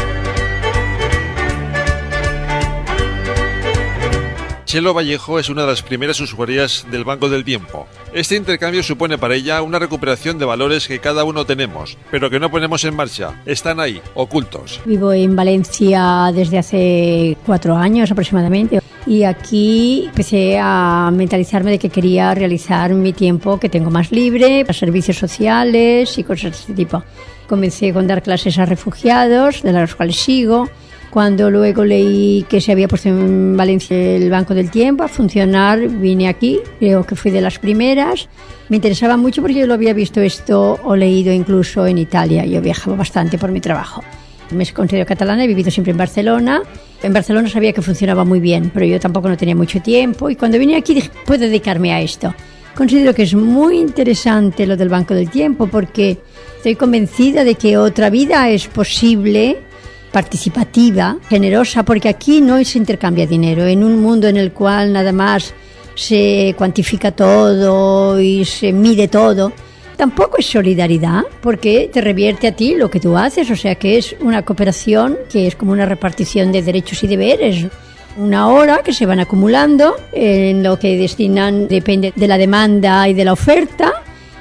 Chelo Vallejo es una de las primeras usuarias del Banco del Tiempo. Este intercambio supone para ella una recuperación de valores que cada uno tenemos, pero que no ponemos en marcha. Están ahí, ocultos. Vivo en Valencia desde hace 4 años aproximadamente y aquí empecé a mentalizarme de que quería realizar mi tiempo que tengo más libre, para servicios sociales y cosas de este tipo. Comencé con dar clases a refugiados, de las cuales sigo. Cuando luego leí que se había puesto en Valencia el Banco del Tiempo a funcionar, vine aquí, creo que fui de las primeras. Me interesaba mucho porque yo lo había visto esto o leído incluso en Italia. Yo viajaba bastante por mi trabajo. Me considero catalana, he vivido siempre en Barcelona. En Barcelona sabía que funcionaba muy bien, pero yo tampoco no tenía mucho tiempo. Y cuando vine aquí dije, puedo dedicarme a esto. Considero que es muy interesante lo del Banco del Tiempo porque estoy convencida de que otra vida es posible, participativa, generosa, porque aquí no se intercambia dinero. En un mundo en el cual nada más se cuantifica todo y se mide todo, tampoco es solidaridad, porque te revierte a ti lo que tú haces, o sea que es una cooperación que es como una repartición de derechos y deberes. Una hora que se van acumulando, en lo que destinan depende de la demanda y de la oferta,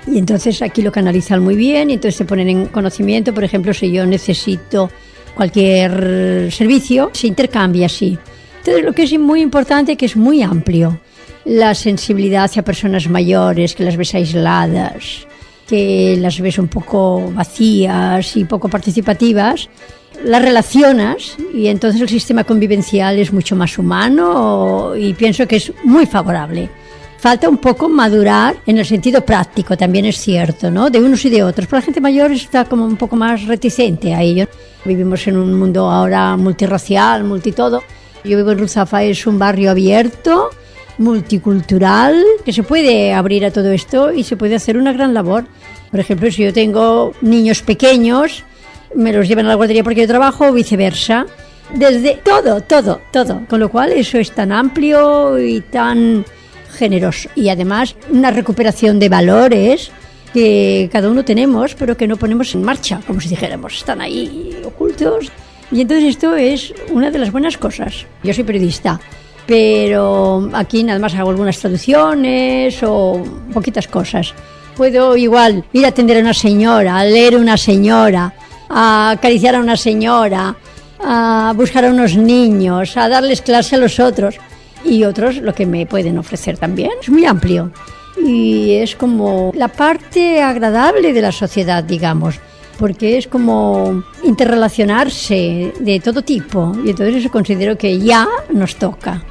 Y entonces aquí lo canalizan muy bien y entonces se ponen en conocimiento. Por ejemplo, si yo necesito cualquier servicio, se intercambia así. Entonces lo que es muy importante es que es muy amplio. La sensibilidad hacia personas mayores, que las ves aisladas, que las ves un poco vacías y poco participativas, las relacionas y entonces el sistema convivencial es mucho más humano y pienso que es muy favorable. Falta un poco madurar en el sentido práctico, también es cierto, ¿no? De unos y de otros. Pero la gente mayor está como un poco más reticente a ello. Vivimos en un mundo ahora multirracial, multitodo. Yo vivo en Ruzafa, es un barrio abierto, multicultural, que se puede abrir a todo esto y se puede hacer una gran labor. Por ejemplo, si yo tengo niños pequeños, me los llevan a la guardería porque yo trabajo o viceversa. Desde todo. Con lo cual eso es tan amplio y tan generoso. Y además una recuperación de valores que cada uno tenemos, pero que no ponemos en marcha, como si dijéramos, están ahí ocultos. Y entonces esto es una de las buenas cosas. Yo soy periodista, pero aquí nada más hago algunas traducciones o poquitas cosas. Puedo igual ir a atender a una señora, a leer a una señora, a acariciar a una señora, a buscar a unos niños, a darles clase a los otros. Y otros lo que me pueden ofrecer también. Es muy amplio y es como la parte agradable de la sociedad, digamos, porque es como interrelacionarse de todo tipo y entonces eso considero que ya nos toca.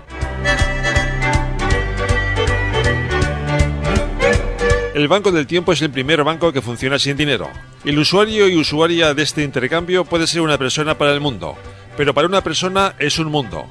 El Banco del Tiempo es el primer banco que funciona sin dinero. El usuario y usuaria de este intercambio puede ser una persona para el mundo, pero para una persona es un mundo.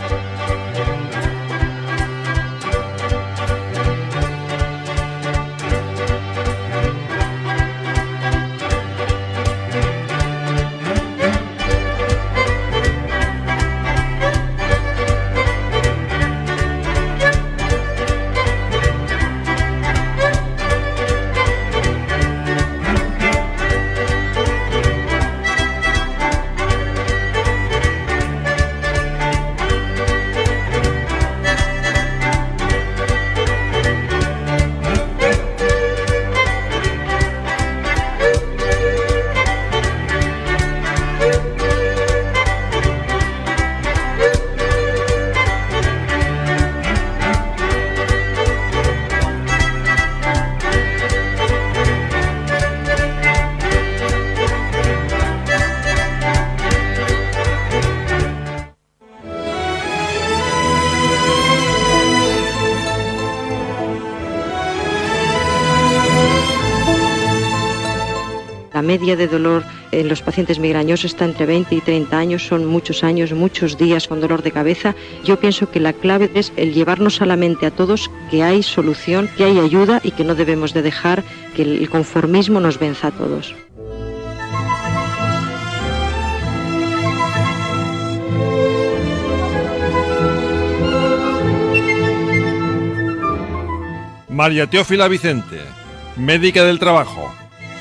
La media de dolor en los pacientes migrañosos está entre 20 y 30 años, son muchos años, muchos días con dolor de cabeza. Yo pienso que la clave es el llevarnos a la mente a todos que hay solución, que hay ayuda y que no debemos de dejar que el conformismo nos venza a todos. María Teófila Vicente, médica del trabajo.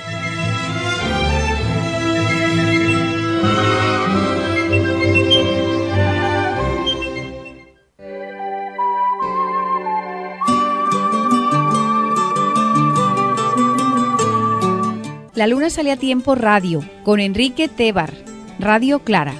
La luna sale a tiempo radio, con Enrique Tebar, Radio Clara.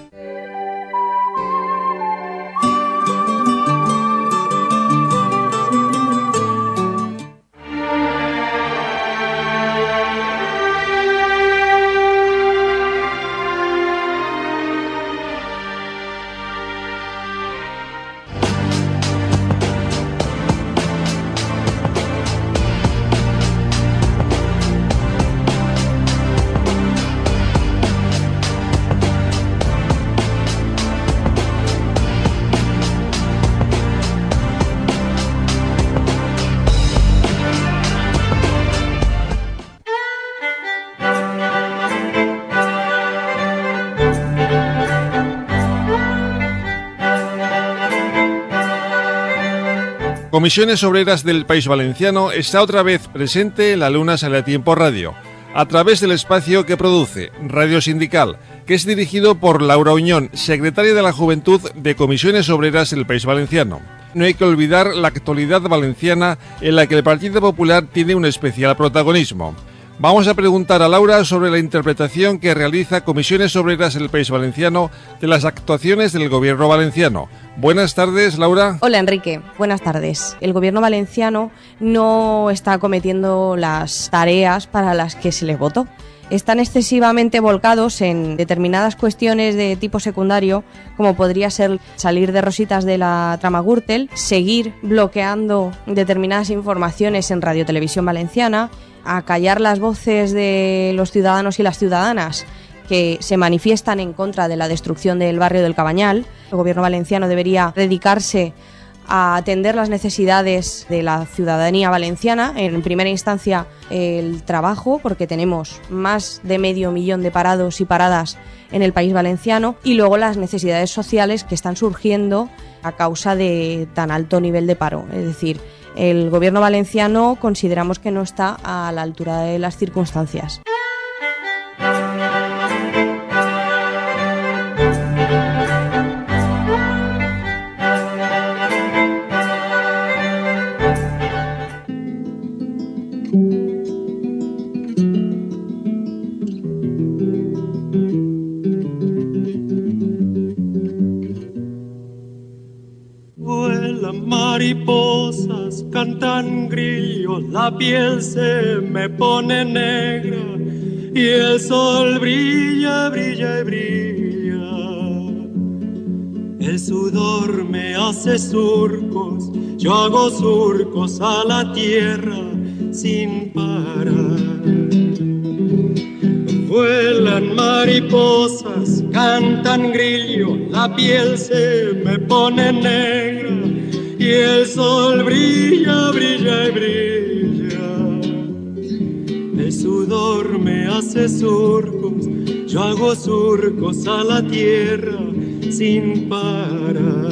Comisiones Obreras del País Valenciano está otra vez presente en La Luna Sale a Tiempo Radio, a través del espacio que produce Radio Sindical, que es dirigido por Laura Uñón, secretaria de la Juventud de Comisiones Obreras del País Valenciano. no hay que olvidar la actualidad valenciana en la que el Partido Popular tiene un especial protagonismo. Vamos a preguntar a Laura sobre la interpretación que realiza Comisiones Obreras en el País Valenciano de las actuaciones del Gobierno valenciano. Buenas tardes, Laura. Hola, Enrique. Buenas tardes. El Gobierno valenciano no está acometiendo las tareas para las que se les votó. Están excesivamente volcados en determinadas cuestiones de tipo secundario, como podría ser salir de rositas de la trama Gürtel, seguir bloqueando determinadas informaciones en Radio Televisión Valenciana, acallar las voces de los ciudadanos y las ciudadanas que se manifiestan en contra de la destrucción del barrio del Cabañal. El Gobierno valenciano debería dedicarse a atender las necesidades de la ciudadanía valenciana, en primera instancia el trabajo, porque tenemos más de 500.000 de parados y paradas en el país valenciano, y luego las necesidades sociales que están surgiendo a causa de tan alto nivel de paro. Es decir, el Gobierno valenciano consideramos que no está a la altura de las circunstancias. Mariposas cantan grillos, la piel se me pone negra y el sol brilla, brilla y brilla. El sudor me hace surcos, yo hago surcos a la tierra sin parar. Vuelan mariposas, cantan grillos, la piel se me pone negra y el sol brilla, brilla y brilla. El sudor me hace surcos, yo hago surcos a la tierra sin parar.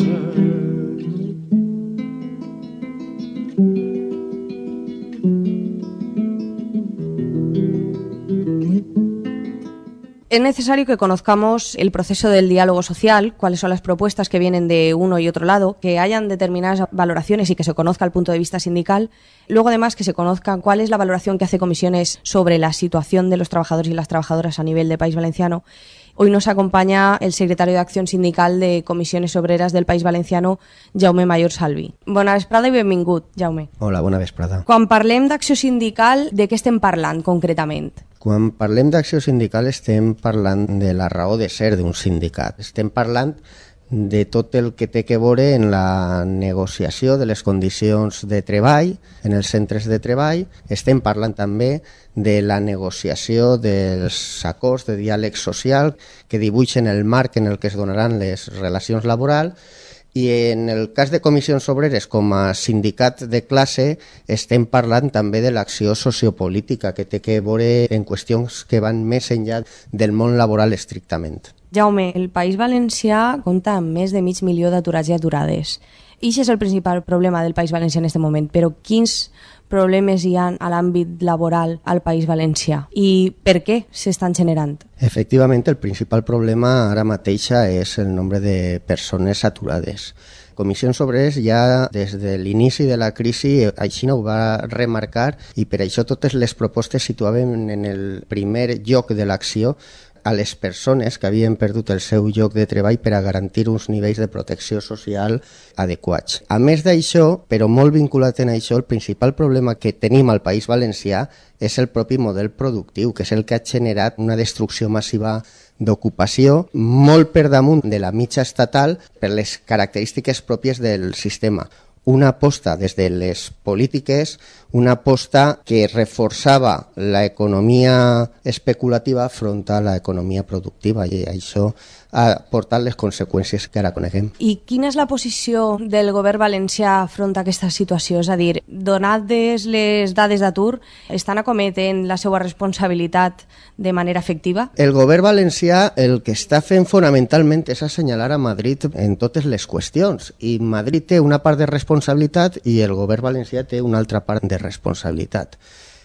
Es necesario que conozcamos el proceso del diálogo social, cuáles son las propuestas que vienen de uno y otro lado, que hayan determinadas valoraciones y que se conozca el punto de vista sindical. Luego, además, que se conozca cuál es la valoración que hace Comisiones sobre la situación de los trabajadores y las trabajadoras a nivel de País Valenciano. Hoy nos acompaña el secretario de Acción Sindical de Comisiones Obreras del País Valenciano, Jaume Mayor Salvi. Bona vesprada i benvingut, Jaume. Hola, bona vesprada. Quan parlem d'acció sindical, de què estem parlant concretament? Quan parlem d'acció sindical estem parlant de la raó de ser d'un sindicat. Estem parlant de tot el que té que veure en la negociació de les condicions de treball en els centres de treball. Estem parlant també de la negociació dels acords de diàleg social que dibuixen el marc en el que es donaran les relacions laborals. I en el cas de Comissions Obreres, com a sindicat de classe, estem parlant també de l'acció sociopolítica que té que veure en qüestions que van més enllà del món laboral estrictament. Jaume, el País Valencià compta amb més de 500.000 d'aturats i aturades. I això és el principal problema del País Valencià en aquest moment, però quins problemes hi ha a l'àmbit laboral al País Valencià i per què s'estan generant? Efectivament, el principal problema ara mateix és el nombre de persones aturades. Comissions Obreres ja des de l'inici de la crisi així ho va remarcar i per això totes les propostes situaven en el primer lloc de l'acció a les persones que havien perdut el seu lloc de treball per a garantir uns nivells de protecció social adequats. A més d'això, però molt vinculat en això, el principal problema que tenim al País Valencià és el propi model productiu, que és el que ha generat una destrucció massiva d'ocupació molt per damunt de la mitja estatal per les característiques pròpies del sistema. Una aposta des de les polítiques, una aposta que reforçava l'economia especulativa front a l'economia productiva i això ha portat les conseqüències que ara coneguem. I quina és la posició del govern valencià front a aquesta situació? És a dir, donades les dades d'atur, estan acometent la seva responsabilitat de manera efectiva? El govern valencià el que està fent fonamentalment és assenyalar a Madrid en totes les qüestions i Madrid té una part de responsabilitat i el govern valencià té una altra part de responsabilitat.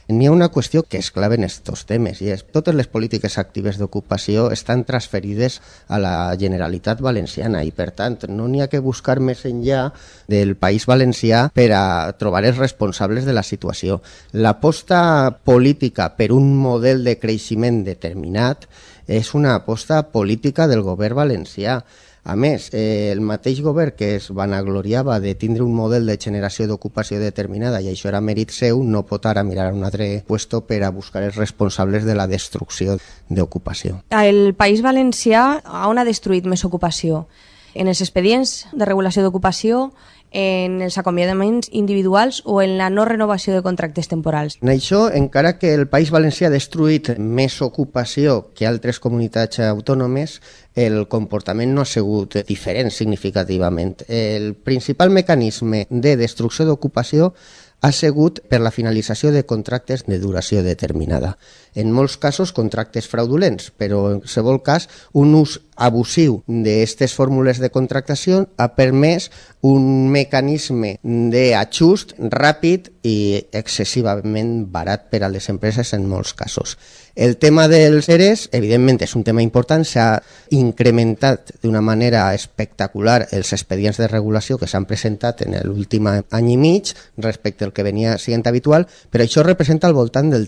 N'hi ha una qüestió que és clave en estos temes i és totes les polítiques actives d'ocupació estan transferides a la Generalitat Valenciana i per tant no n'hi ha que buscar més enllà del País Valencià per a trobar els responsables de la situació. L'aposta política per un model de creixement determinat és una aposta política del govern valencià. A més, el mateix govern que es vanagloriava de tindre un model de generació d'ocupació determinada i això era mèrit seu, no pot ara mirar un altre puesto per a buscar els responsables de la destrucció d'ocupació. El País Valencià on ha destruït més ocupació? En els expedients de regulació d'ocupació, en els acomiadaments individuals o en la no renovació de contractes temporals? En això, encara que el País Valencià ha destruït més ocupació que altres comunitats autònomes, el comportament no ha sigut diferent significativament. El principal mecanisme de destrucció d'ocupació ha sigut per la finalització de contractes de duració determinada. En molts casos, contractes fraudulents, però en qualsevol cas, un ús abusiu d'aquestes fórmules de contractació ha permès un mecanisme d'ajust ràpid i excessivament barat per a les empreses en molts casos. El tema dels EREs, evidentment, és un tema important, s'ha incrementat d'una manera espectacular els expedients de regulació que s'han presentat en l'últim any i mig respecte al que venia sent habitual, però això representa al voltant del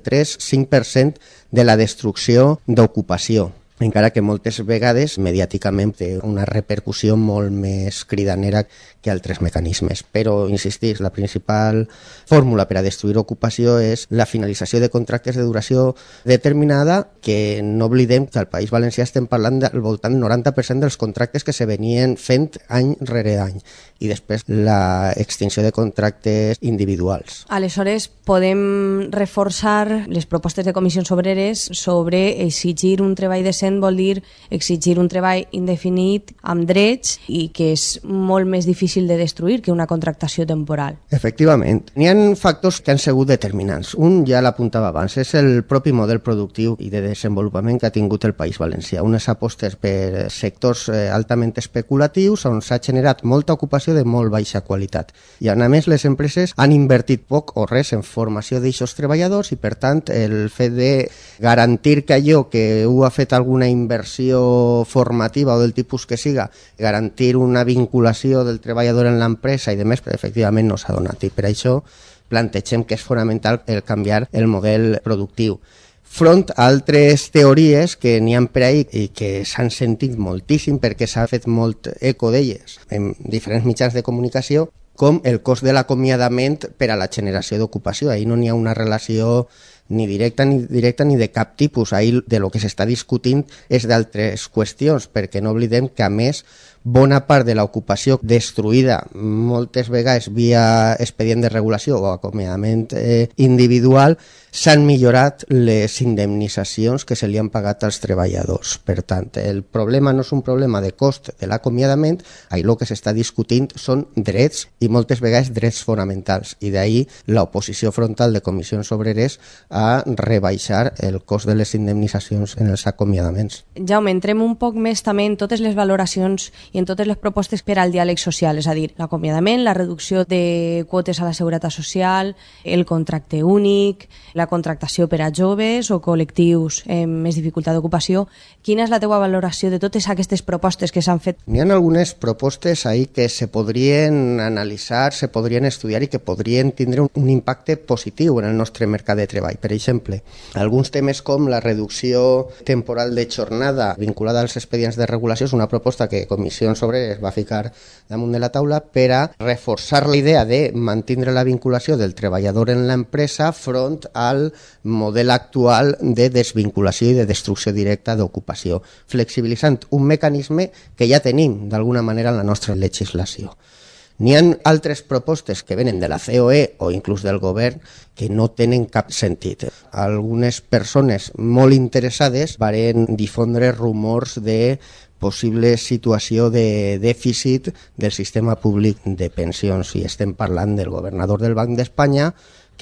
3-5% de la destrucció d'ocupació, encara que moltes vegades mediàticament té una repercussió molt més cridanera que altres mecanismes. Però, insistís, la principal fórmula per a destruir ocupació és la finalització de contractes de duració determinada, que no oblidem que al País Valencià estem parlant del voltant del 90% dels contractes que se venien fent any rere any, i després la extinció de contractes individuals. Aleshores, podem reforçar les propostes de comissions obreres sobre exigir un treball decent, vol dir exigir un treball indefinit amb drets i que és molt més difícil de destruir que una contractació temporal. Efectivament. N'hi ha factors que han sigut determinants. Un ja l'apuntava abans, és el propi model productiu i de desenvolupament que ha tingut el País Valencià. Unes apostes per sectors altament especulatius on s'ha generat molta ocupació de molt baixa qualitat. I a més les empreses han invertit poc o res en formació d'aixòs treballadors i per tant el fet de garantir que allò que ha fet alguna inversió formativa o del tipus que siga, garantir una vinculació del treballador en l'empresa i demés, però efectivament no s'ha donat i per això plantegem que és fonamental el canviar el model productiu. Front a altres teories que n'hi ha per ahí i que s'han sentit moltíssim perquè s'ha fet molt eco d'elles en diferents mitjans de comunicació, com el cost de l'acomiadament per a la generació d'ocupació. Ahir no n'hi ha una relació ni directa ni de cap tipus. Ahir de lo que s'està discutint és d'altres qüestions, perquè no oblidem que a més bona part de l'ocupació destruïda moltes vegades via expedient de regulació o acomiadament individual s'han millorat les indemnitzacions que se li han pagat als treballadors. Per tant, el problema no és un problema de cost de l'acomiadament, ahir el que s'està discutint són drets i moltes vegades drets fonamentals i d'ahir l'oposició frontal de comissions obreres a rebaixar el cost de les indemnitzacions en els acomiadaments. Jaume, entrem un poc més també en totes les valoracions i en totes les propostes per al diàleg social, és a dir, l'acomiadament, la reducció de quotes a la seguretat social, el contracte únic, la contractació per a joves o col·lectius amb més dificultat d'ocupació. Quina és la teua valoració de totes aquestes propostes que s'han fet? N'hi ha algunes propostes ahí que se podrien analitzar, se podrien estudiar i que podrien tindre un impacte positiu en el nostre mercat de treball. Per exemple, alguns temes com la reducció temporal de jornada vinculada als expedients de regulació és una proposta que Comissions Obreres va ficar damunt de la taula per a reforçar la idea de mantindre la vinculació del treballador en l'empresa front al model actual de desvinculació i de destrucció directa d'ocupació, flexibilitzant un mecanisme que ja tenim d'alguna manera en la nostra legislació. N'hi ha altres propostes que venen de la COE o inclús del govern que no tenen cap sentit. Algunes persones molt interessades varen difondre rumors de possible situació de dèficit del sistema públic de pensions i estem parlant del governador del Banc d'Espanya,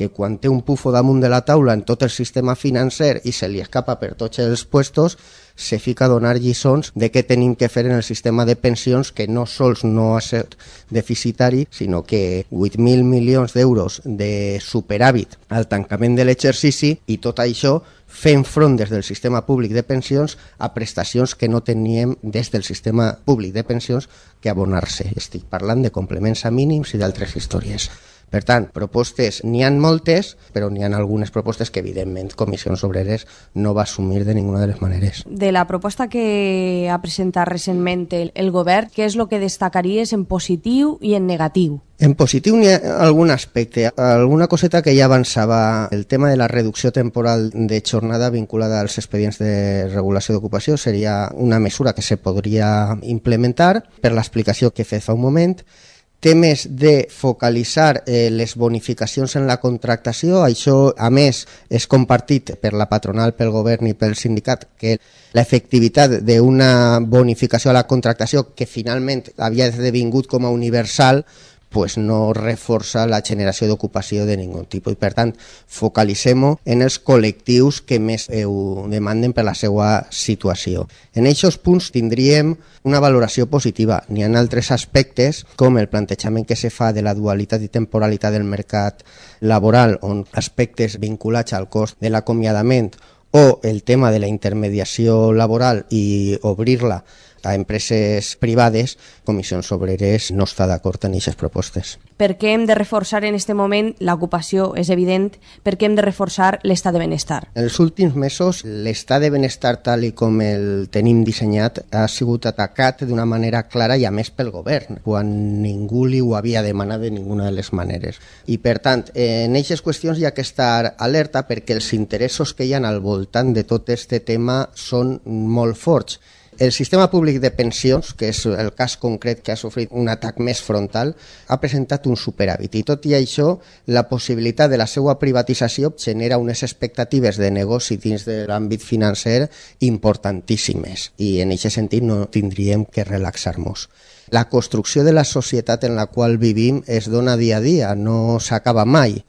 que quan té un pufo damunt de la taula en tot el sistema financer i se li escapa per tots els puestos, se fica a donar lliçons de què tenim que fer en el sistema de pensions, que no sols no ha estat deficitari, sinó que 8.000 milions d'euros de superàvit al tancament de l'exercici, i tot això fent front des del sistema públic de pensions a prestacions que no teníem des del sistema públic de pensions que abonar-se. Estic parlant de complements a mínims i d'altres històries. Per tant, propostes n'hi han moltes, però n'hi ha algunes propostes que, evidentment, Comissions Obreres no va assumir de ninguna de les maneres. De la proposta que ha presentat recentment el govern, què és el que destacaries en positiu i en negatiu? En positiu n'hi ha algun aspecte, alguna coseta que ja avançava. El tema de la reducció temporal de jornada vinculada als expedients de regulació d'ocupació seria una mesura que se podria implementar, per l'explicació que he fet fa un moment. Temes de focalitzar les bonificacions en la contractació, això a més és compartit per la patronal, pel govern i pel sindicat, que l'efectivitat d'una bonificació a la contractació que finalment havia esdevingut com a universal pues no reforça la generació d'ocupació de ningú tipus. I per tant, focalitzem-ho en els col·lectius que més ho demanden per la seva situació. En aquests punts tindríem una valoració positiva. N'hi ha altres aspectes, com el plantejament que se fa de la dualitat i temporalitat del mercat laboral, on aspectes vinculats al cost de l'acomiadament o el tema de la intermediació laboral i obrir-la a empreses privades, Comissions Obreres no està d'acord en aquestes propostes. Per què hem de reforçar en aquest moment l'ocupació? És evident. Per què hem de reforçar l'estat de benestar? En els últims mesos, l'estat de benestar tal i com el tenim dissenyat ha sigut atacat d'una manera clara i a més pel govern, quan ningú li ho havia demanat de ninguna de les maneres. I per tant, en aquestes qüestions hi ha que estar alerta perquè els interessos que hi ha al voltant de tot aquest tema són molt forts. El sistema públic de pensions, que és el cas concret que ha sofrit un atac més frontal, ha presentat un superàvit i tot i això la possibilitat de la seva privatització genera unes expectatives de negoci dins de l'àmbit financer importantíssimes i en aquest sentit no tindríem que relaxar-nos. La construcció de la societat en la qual vivim es dona dia a dia, no s'acaba mai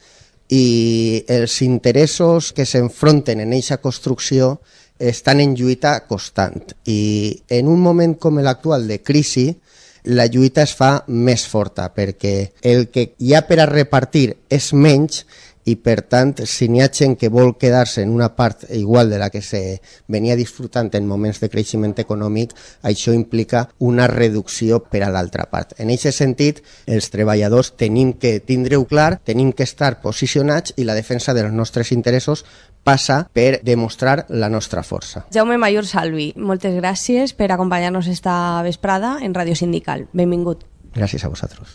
i els interessos que s'enfronten en aquesta construcció estan en lluita constant i en un moment com l'actual de crisi la lluita es fa més forta perquè el que hi ha per a repartir és menys i per tant si n'hi ha gent que vol quedar-se en una part igual de la que se venia disfrutant en moments de creixement econòmic, això implica una reducció per a l'altra part. En aquest sentit, els treballadors tenim que tindre-ho clar, tenim que estar posicionats i la defensa dels nostres interessos passa per demostrar la nostra força. Jaume Mayor Salvi, moltes gràcies per acompanyar-nos esta vesprada en Ràdio Sindical. Benvingut. Gràcies a vosaltres.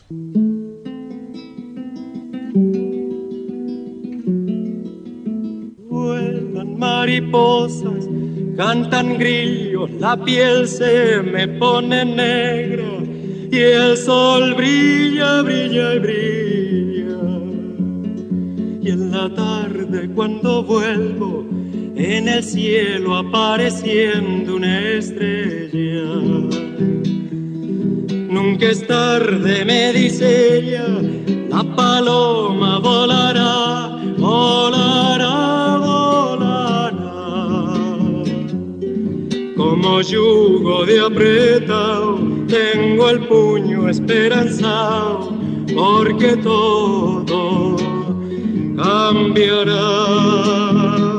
Vuelan mariposas, cantan grillos, la piel se me pone negra y el sol brilla, brilla y brilla. Y en la tarde cuando vuelvo, en el cielo apareciendo una estrella. Nunca es tarde, me dice ella, la paloma volará, volará, volará. Como yugo de apretado, tengo el puño esperanzado, porque todo cambiará.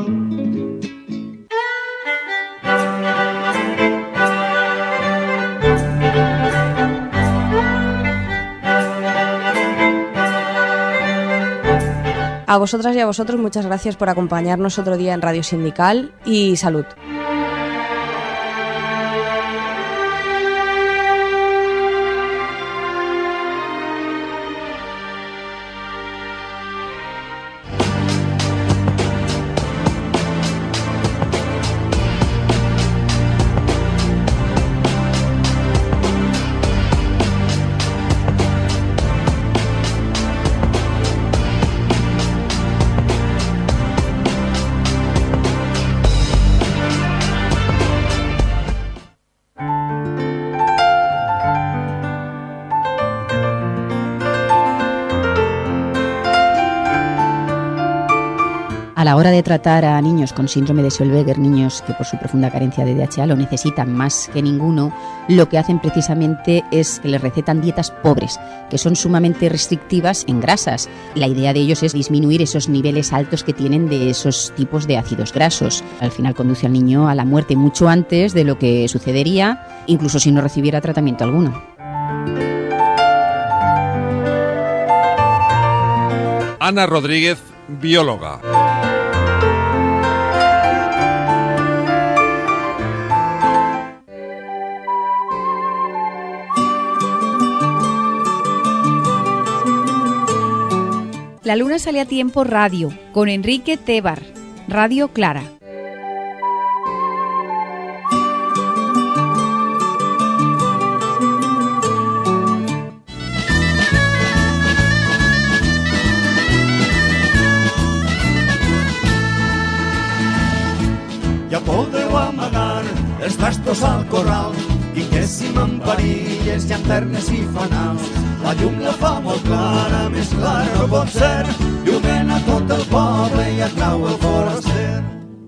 A vosotras y a vosotros muchas gracias por acompañarnos otro día en Radio Sindical y salud. A la hora de tratar a niños con síndrome de Schellweger, niños que por su profunda carencia de DHA lo necesitan más que ninguno, lo que hacen precisamente es que les recetan dietas pobres, que son sumamente restrictivas en grasas. La idea de ellos es disminuir esos niveles altos que tienen de esos tipos de ácidos grasos. Al final conduce al niño a la muerte mucho antes de lo que sucedería, incluso si no recibiera tratamiento alguno. Ana Rodríguez, bióloga. La Luna sale a tiempo radio, con Enrique Tebar, Radio Clara. Ja podeu amagar els tastos al corral, tinguéssim amb parilles, llanternes i fanals. La llum la fa molt clara, més clara no pot ser, llumena tot el poble i atrau el foraster.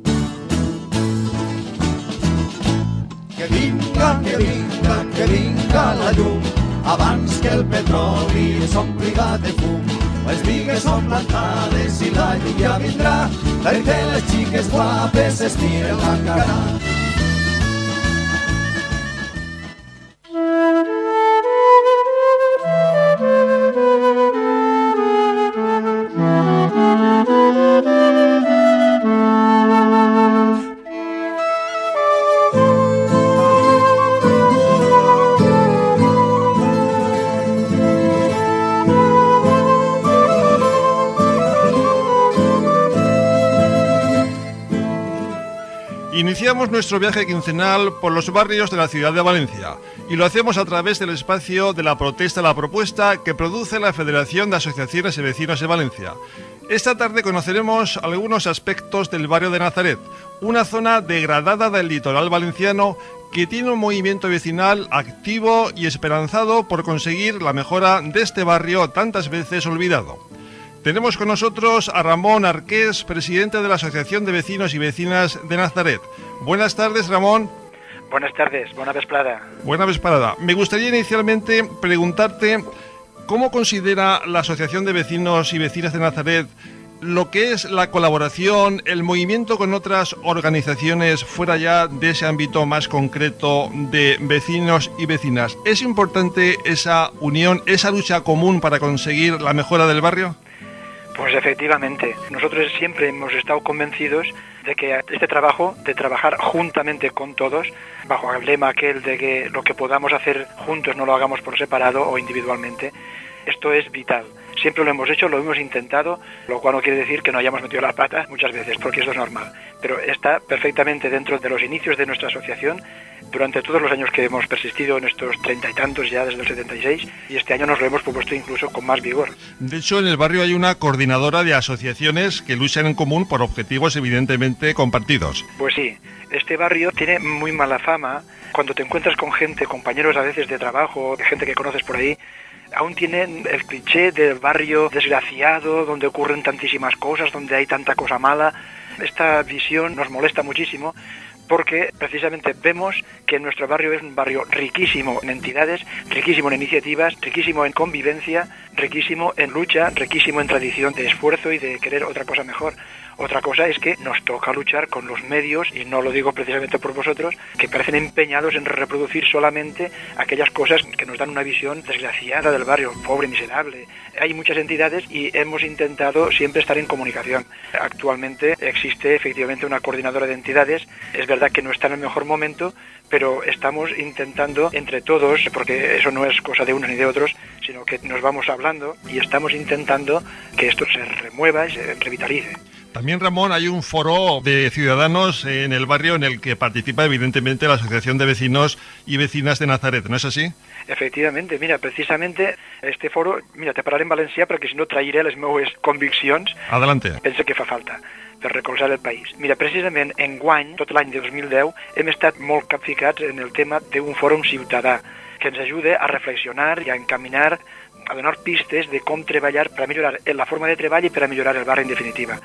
Que vinga la llum, abans que el petroli s'ompliga de fum. Les bigues són plantades i la llum ja vindrà, perquè les xiques guapes s'estiren la cara. Iniciamos nuestro viaje quincenal por los barrios de la ciudad de Valencia y lo hacemos a través del espacio de la protesta a la propuesta que produce la Federación de Asociaciones de Vecinos de Valencia. Esta tarde conoceremos algunos aspectos del barrio de Nazaret, una zona degradada del litoral valenciano que tiene un movimiento vecinal activo y esperanzado por conseguir la mejora de este barrio tantas veces olvidado. Tenemos con nosotros a Ramón Arqués, presidente de la Asociación de Vecinos y Vecinas de Nazaret. Buenas tardes, Ramón. Buenas tardes, buena vesprada. Buena vesprada. Me gustaría inicialmente preguntarte cómo considera la Asociación de Vecinos y Vecinas de Nazaret lo que es la colaboración, el movimiento con otras organizaciones fuera ya de ese ámbito más concreto de vecinos y vecinas. ¿Es importante esa unión, esa lucha común para conseguir la mejora del barrio? Pues efectivamente, nosotros siempre hemos estado convencidos de que este trabajo, de trabajar juntamente con todos, bajo el lema aquel de que lo que podamos hacer juntos no lo hagamos por separado o individualmente, esto es vital. Siempre lo hemos hecho, lo hemos intentado, lo cual no quiere decir que no hayamos metido las patas muchas veces, porque eso es normal. Pero está perfectamente dentro de los inicios de nuestra asociación, durante todos los años que hemos persistido en estos 30 y tantos ya desde el 76, y este año nos lo hemos propuesto incluso con más vigor. De hecho, en el barrio hay una coordinadora de asociaciones que luchan en común por objetivos evidentemente compartidos. Pues sí, este barrio tiene muy mala fama. Cuando te encuentras con gente, compañeros a veces de trabajo, gente que conoces por ahí, aún tienen el cliché del barrio desgraciado, donde ocurren tantísimas cosas, donde hay tanta cosa mala. Esta visión nos molesta muchísimo porque precisamente vemos que nuestro barrio es un barrio riquísimo en entidades, riquísimo en iniciativas, riquísimo en convivencia, riquísimo en lucha, riquísimo en tradición de esfuerzo y de querer otra cosa mejor. Otra cosa es que nos toca luchar con los medios, y no lo digo precisamente por vosotros, que parecen empeñados en reproducir solamente aquellas cosas que nos dan una visión desgraciada del barrio, pobre, miserable. Hay muchas entidades y hemos intentado siempre estar en comunicación. Actualmente existe efectivamente una coordinadora de entidades. Es verdad que no está en el mejor momento, pero estamos intentando entre todos, porque eso no es cosa de unos ni de otros, sino que nos vamos hablando y estamos intentando que esto se remueva y se revitalice. También, Ramón, hay un foro de ciudadanos en el barrio en el que participa evidentemente la Asociación de Vecinos y Vecinas de Nazaret, ¿no es así? Efectivamente, mira, precisamente este foro, mira, te parlaré en valencià perquè si no trairé les meues conviccions. Adelante. Pense que fa falta per recolzar el país. Mira, precisament enguany, tot l'any de 2010, hem estat molt capficats en el tema d'un fòrum ciutadà que ens ajuda a reflexionar i a encaminar, a donar pistes de com treballar per a millorar la forma de treball i per a millorar el barri en definitiva.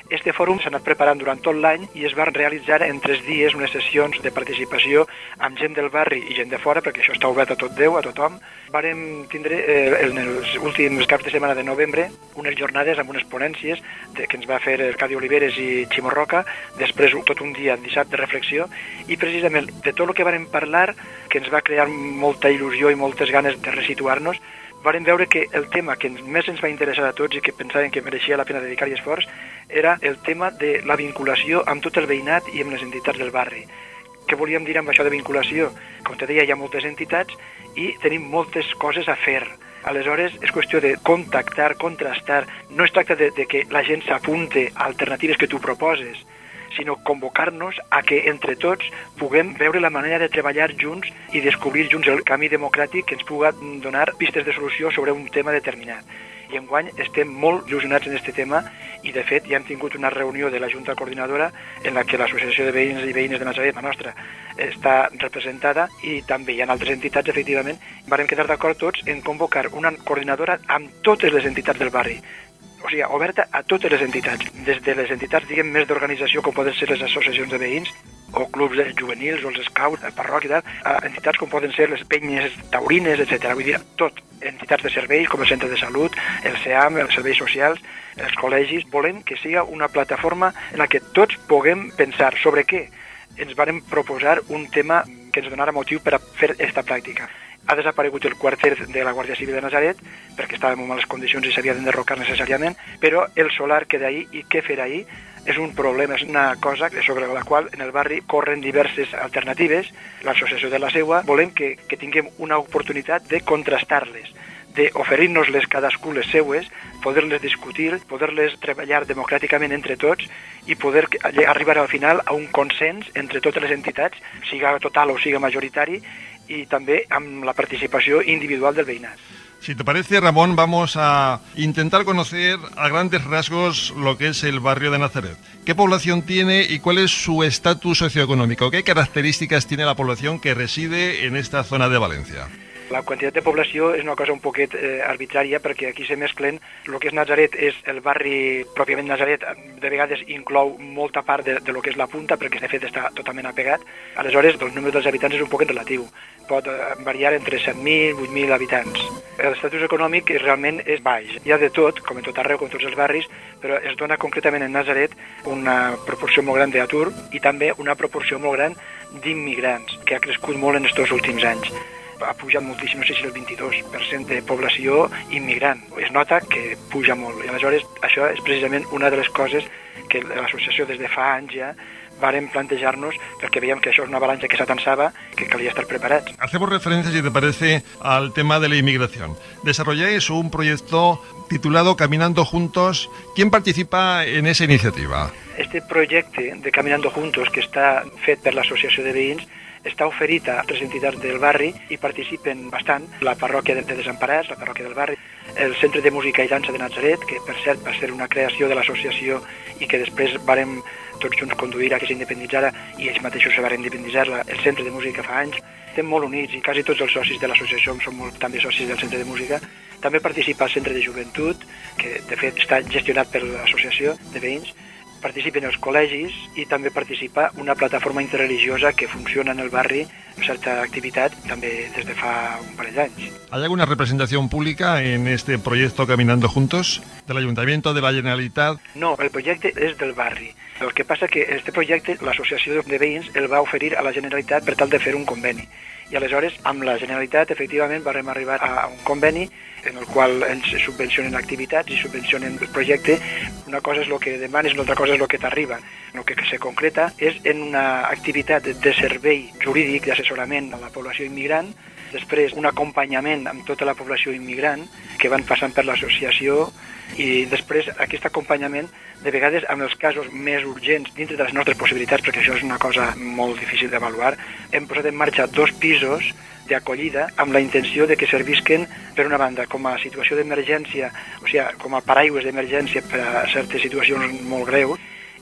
Este fòrum s'ha anat preparant durant tot l'any i es va realitzar en 3 dies unes sessions de participació amb gent del barri i gent de fora, perquè això està obert a tot Déu, a tothom. Vàrem tindre en els últims caps de setmana de novembre unes jornades amb unes ponències que ens va fer Arcadi Oliveres i Ximo Roca, després tot un dia dissabte de reflexió, i precisament de tot el que vàrem parlar, que ens va crear molta il·lusió i moltes ganes de resituar-nos, vàrem veure que el tema que més ens va interessar a tots i que pensàvem que mereixia la pena dedicar-hi esforç era el tema de la vinculació amb tot el veïnat i amb les entitats del barri. Què volíem dir amb això de vinculació? Com te deia, hi ha moltes entitats i tenim moltes coses a fer. Aleshores, és qüestió de contactar, contrastar. No es tracta de que la gent s'apunte a alternatives que tu proposes, sinó convocar-nos a que entre tots puguem veure la manera de treballar junts i descobrir junts el camí democràtic que ens pugui donar pistes de solució sobre un tema determinat. I enguany estem molt il·lusionats en aquest tema i de fet ja hem tingut una reunió de la Junta Coordinadora en la que l'Associació de Veïns i Veïnes de Natzaret, la nostra, està representada i també hi ha altres entitats, efectivament. Vàrem quedar d'acord tots en convocar una coordinadora amb totes les entitats del barri, o sigui, oberta a totes les entitats, des de les entitats, diguem, més d'organització, com poden ser les associacions de veïns, o clubs juvenils, o els scouts, el parroc i tal, a entitats com poden ser les penyes taurines, etc. Vull dir, tot. Entitats de serveis, com el centre de salut, el SEAM, els serveis socials, els col·legis. Volem que sigui una plataforma en la que tots puguem pensar sobre què. Ens vàrem proposar un tema que ens donara motiu per a fer aquesta pràctica. Ha desaparegut el quarter de la Guàrdia Civil de Natzaret perquè estava en males condicions i s'havia d'enderrocar necessàriament, però el solar queda ahí i què fer ahí és un problema, és una cosa sobre la qual en el barri corren diverses alternatives. L'associació de la seua volem que tinguem una oportunitat de contrastar-les, d'oferir-nos-les cadascú les seues, poder-les discutir, poder-les treballar democràticament entre tots i poder arribar al final a un consens entre totes les entitats, siga total o siga majoritari, y también amb la participación individual del veïnat. Si te parece, Ramón, vamos a intentar conocer a grandes rasgos lo que es el barrio de Natzaret. ¿Qué población tiene y cuál es su estatus socioeconómico? ¿Qué características tiene la población que reside en esta zona de València? La quantitat de població és una cosa un poquet arbitrària perquè aquí se mesclen el que és Natzaret, és el barri pròpiament Natzaret, de vegades inclou molta part de lo que és la punta perquè de fet està totalment apegat. Aleshores el número dels habitants és un poquet relatiu, pot variar entre 7.000 i 8.000 habitants. L'estatus econòmic realment és baix, hi ha de tot, com en tot arreu, com en tots els barris, però es dona concretament en Natzaret una proporció molt gran d'atur i també una proporció molt gran d'immigrants, que ha crescut molt en aquests últims anys. Ha pujat moltíssim, no sé si el 22% de població immigrant. Es nota que puja molt. I aleshores això és precisament una de les coses que l'associació des de fa anys ja vàrem plantejar-nos perquè veiem que això és una avalancha que s'atansava, que calia estar preparats. Hacemos referencia, si te parece, al tema de la inmigración. Desarrolláis un proyecto titulado Caminando Juntos. ¿Quién participa en esa iniciativa? Este projecte de Caminando Juntos, que està fet per l'Associació de Veïns, està oferit a altres entitats del barri i participen bastant la parròquia de Desemparats, la parròquia del barri, el Centre de Música i Dansa de Natzaret, que per cert va ser una creació de l'associació i que després vàrem tots junts conduir a que s'independitzara i ells mateixos se van independitzar, el Centre de Música fa anys. Estem molt units i quasi tots els socis de l'associació som també socis del Centre de Música. També participa el Centre de Joventut, que de fet està gestionat per l'associació de veïns. Participen els col·legis i també participa una plataforma interreligiosa que funciona en el barri amb certa activitat també des de fa un parell d'anys. ¿Hay alguna representación pública en este proyecto Caminando Juntos? ¿Del Ayuntamiento, de la Generalitat? No, el projecte és del barri. El que passa que este projecte l'associació de veïns el va oferir a la Generalitat per tal de fer un conveni. I aleshores amb la Generalitat efectivament vam arribar a un conveni en el qual ells subvencionen activitats i subvencionen el projecte. Una cosa és el que demanes i l'altra cosa és el que t'arriba. El que se concreta és en una activitat de servei jurídic, d'assessorament a la població immigrant, després un acompanyament amb tota la població immigrant que van passant per l'associació i després aquest acompanyament de vegades amb els casos més urgents dintre de les nostres possibilitats, perquè això és una cosa molt difícil d'avaluar. Hem posat en marxa 2 pisos d'acollida amb la intenció de que servisquen, per una banda, com a situació d'emergència, o sigui, com a paraigües d'emergència per a certes situacions molt greus,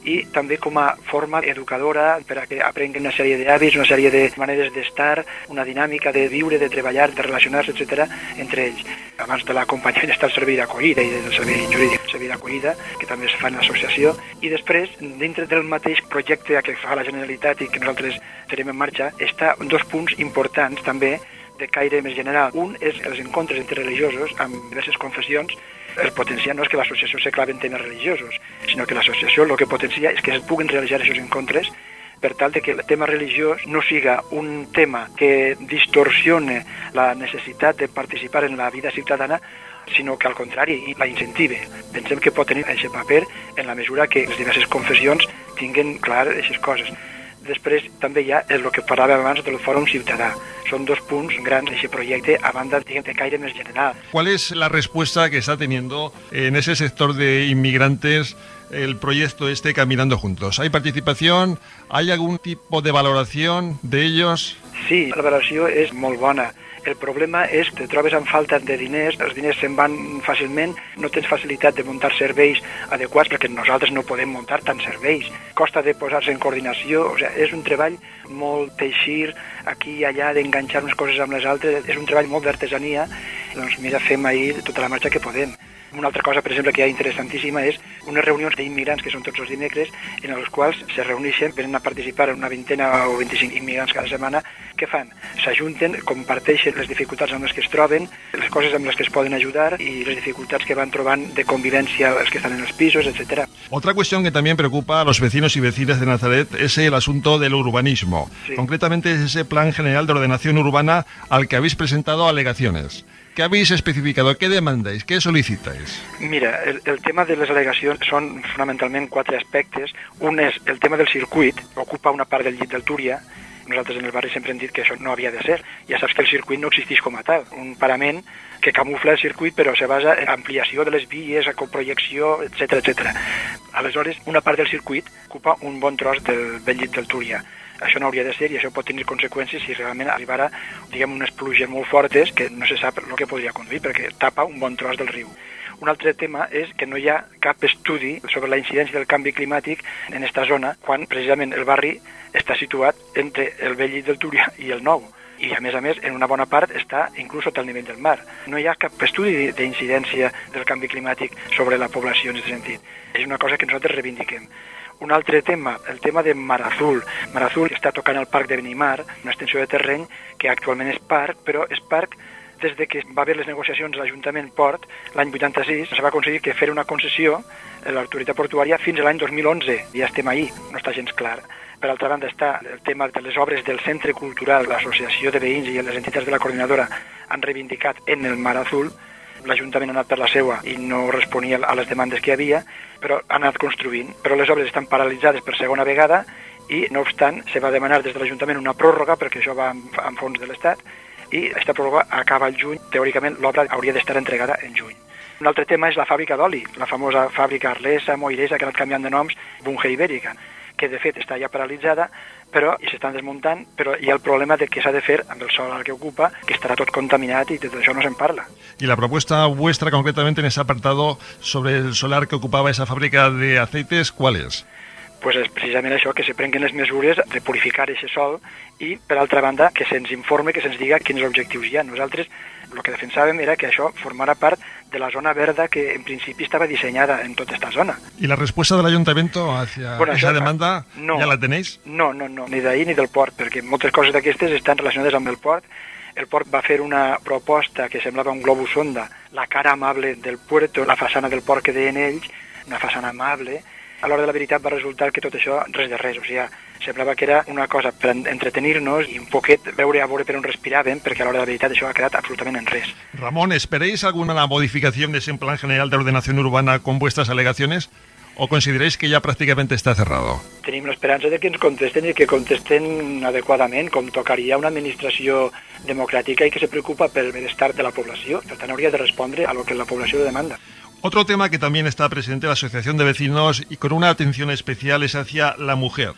i també com a forma educadora per a que aprenguin una sèrie d'hàbits, una sèrie de maneres d'estar, una dinàmica de viure, de treballar, de relacionar-se, etc. entre ells. Abans de l'acompanyament està el servei d'acollida i el servei jurídic, el servei d'acollida, que també es fa en l'associació, i després, dintre del mateix projecte que fa la Generalitat i que nosaltres tenim en marxa, està 2 punts importants també de caire més general. Un és els encontres interreligiosos amb diverses confessions. El potenciar no és que l'associació se clavi en temes religiosos, sinó que l'associació el que potencia és que es puguin realitzar aquests encontres per tal de que el tema religiós no siga un tema que distorsione la necessitat de participar en la vida ciutadana, sinó que al contrari, la incentive. Pensem que pot tenir aquest paper en la mesura que les diverses confessions tinguen clar aquestes coses. Després també hi ha el que parlàvem abans del Fòrum Ciutadà. Son 2 punts grans d'aquest projecte a banda de caire més general. ¿Cuál es la respuesta que está teniendo en ese sector de inmigrantes el proyecto Caminando Juntos? ¿Hay participación? ¿Hay algún tipo de valoración de ellos? Sí, la valoració és molt bona. El problema és que te trobes amb falta de diners, els diners se'n van fàcilment, no tens facilitat de muntar serveis adequats perquè nosaltres no podem muntar tants serveis. Costa de posar-se en coordinació, o sigui, és un treball molt teixir aquí i allà, d'enganxar unes coses amb les altres, és un treball molt d'artesania, doncs mira, fem ahir tota la marxa que podem. Una altra cosa, per exemple, que hi ha interessantíssima és unes reunions d'immigrants que són tots els dimecres en els quals se reuneixen, venen a participar una 20 o 25 immigrants cada setmana. Què fan? S'ajunten, comparteixen les dificultats amb les que es troben, les coses amb les que es poden ayudar i les dificultats que van trobant de convivència els que estan en els pisos, etc. Otra cuestión que también preocupa a los vecinos y vecinas de Nazaret es el asunto del urbanismo. Sí. Concretamente es ese Plan General de Ordenación Urbana al que habéis presentado alegaciones. ¿Qué habéis especificado? ¿Qué demandáis? ¿Qué solicitáis? Mira, el tema de les al·legacions són fonamentalment 4 aspectes. Un és el tema del circuit, ocupa una part del llit del Túria. Nosaltres en el barri sempre hem dit que això no havia de ser. Ja saps que el circuit no existeix com a tal. Un parament que camufla el circuit però se basa en ampliació de les vies, a coprojecció, etc. Aleshores, una part del circuit ocupa un bon tros del vell llit del Túria. Això no hauria de ser i això pot tenir conseqüències si realment arribara, diguem, unes pluges molt fortes que no se sap el que podria conduir perquè tapa un bon tros del riu. Un altre tema és que no hi ha cap estudi sobre la incidència del canvi climàtic en aquesta zona quan precisament el barri està situat entre el vell llit del Túria i el nou. I a més, en una bona part està inclús sota el nivell del mar. No hi ha cap estudi d'incidència del canvi climàtic sobre la població en aquest sentit. És una cosa que nosaltres reivindiquem. Un altre tema, el tema de Mar Azul. Mar Azul està tocant el parc de Benimar, una extensió de terreny que actualment és parc, però és parc des de que va haver les negociacions a l'Ajuntament Port, l'any 86, se va aconseguir que fer una concessió a l'autoritat portuària fins a l'any 2011. Ja estem ahí, no està gens clar. Per altra banda està el tema de les obres del Centre Cultural, l'Associació de Veïns i les entitats de la coordinadora han reivindicat en el Mar Azul. L'Ajuntament ha anat per la seua i no responia a les demandes que hi havia, però ha anat construint. Però les obres estan paralitzades per segona vegada i, no obstant, se va demanar des de l'Ajuntament una pròrroga, perquè això va en fons de l'Estat, i aquesta pròrroga acaba el juny. Teòricament, l'obra hauria d'estar entregada en juny. Un altre tema és la fàbrica d'oli, la famosa fàbrica Arlesa, Moiresa, que ha anat canviant de noms, Bunge Ibèrica, que de fet està ja paralitzada, però i s'estan desmuntant, però hi ha el problema de què s'ha de fer amb el solar que ocupa, que estarà tot contaminat i de tot això no se'n parla. Y la propuesta vuestra concretamente en ese apartado sobre el solar que ocupaba esa fábrica de aceites, ¿cuál es? Pues és precisament això, que se prenguen les mesures de purificar aquest sol i, per altra banda, que se'ns informe, que se'ns diga quins objectius hi ha. Nosaltres el que defensàvem era que això formara part de la zona verda que en principi estava dissenyada en tota aquesta zona. ¿Y la respuesta del ayuntamiento hacia esa demanda no, ja la tenéis? No, ni d'ahir ni del port, perquè moltes coses d'aquestes estan relacionades amb el port. El port va fer una proposta que semblava un globus sonda, la cara amable del puerto, la façana del port que deien ells, una façana amable. A l'hora de la veritat va resultar que tot això res de res, o sigui, semblava que era una cosa per entretenir-nos i un poquet veure per on respiràvem, perquè a l'hora de la veritat això ha quedat absolutament en res. Ramón, ¿esperéis alguna modificación de ese Plan General de Ordenación Urbana con vuestras alegaciones o consideráis que ya prácticamente está cerrado? Tenim l'esperança de que ens contesten i que contesten adequadament, com tocaria una administració democràtica i que se preocupa pel benestar de la població. Per tant, hauria de respondre a lo que la població demanda. Otro tema que también está presente en la Asociación de Vecinos y con una atención especial es hacia la mujer.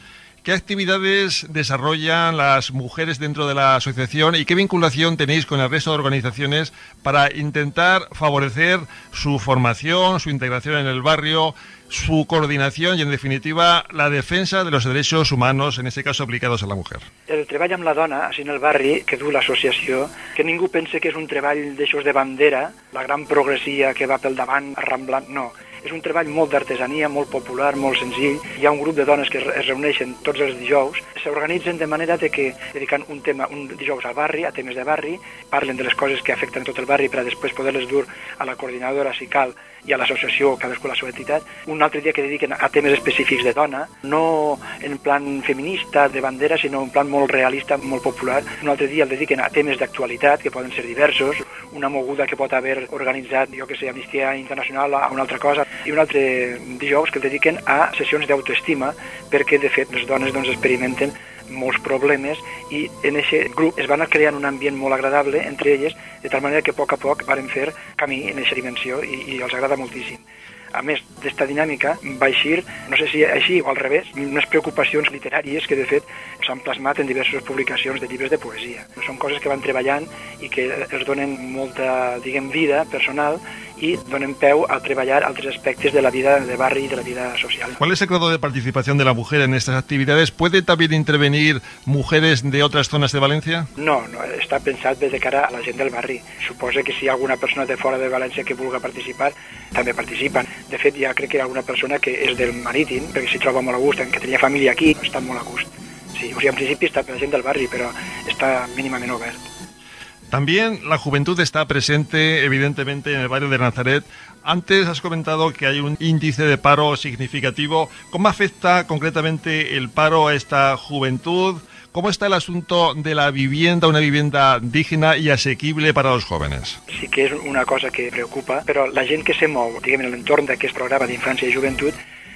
¿Qué actividades desarrollan las mujeres dentro de la asociación y qué vinculación tenéis con el resto de organizaciones para intentar favorecer su formación, su integración en el barrio, su coordinación y, en definitiva, la defensa de los derechos humanos, en este caso aplicados a la mujer? El treball amb la dona, així en el barri, que du l'associació, que ningú pense que és un treball d'aixòs de bandera, la gran progressia que va pel davant, arramblant, no. És un treball molt d'artesania, molt popular, molt senzill. Hi ha un grup de dones que es reuneixen tots els dijous, s'organitzen de manera que dediquen un tema un dijous al barri, a temes de barri, parlen de les coses que afecten tot el barri per a després poder-les dur a la coordinadora, si cal, i a l'associació, cadascú a la seva entitat. Un altre dia que dediquen a temes específics de dona, no en plan feminista, de bandera, sinó en plan molt realista, molt popular. Un altre dia el dediquen a temes d'actualitat, que poden ser diversos, una moguda que pot haver organitzat, jo que sé, Amnistia Internacional a una altra cosa, i un altre dijous que el dediquen a sessions d'autoestima, perquè de fet les dones doncs experimenten molts problemes i en aquest grup es va anar creant un ambient molt agradable entre elles, de tal manera que a poc varen fer camí en aquesta dimensió i els agrada moltíssim. A més d'esta dinàmica va eixir, no sé si així o al revés, unes preocupacions literàries que de fet s'han plasmat en diverses publicacions de llibres de poesia. Són coses que van treballant i que els donen molta, vida personal y donen peu a treballar altres aspectes de la vida de barri y de la vida social. ¿Cuál es el grado de participación de la mujer en estas actividades? ¿Puede también intervenir mujeres de otras zonas de València? No, està pensat de cara a la gent del barri. Suposa que si hi ha alguna persona de fora de València que vulgui participar, també participen. De fet, ja crec que hi ha alguna persona que és del Marítim, perquè s'hi troba molt a gust, que tenia família aquí, està molt a gust. Sí, o sigui, en principi està per la gent del barri, però està mínimament obert. También la juventud está presente, evidentemente, en el barrio de Nazaret. Antes has comentado que hay un índice de paro significativo. ¿Cómo afecta concretamente el paro a esta juventud? ¿Cómo está el asunto de la vivienda, una vivienda digna y asequible para los jóvenes? Sí que és una cosa que preocupa, però la gent que se mou, diguem, en l'entorn d'aquest programa d'infància i joventut,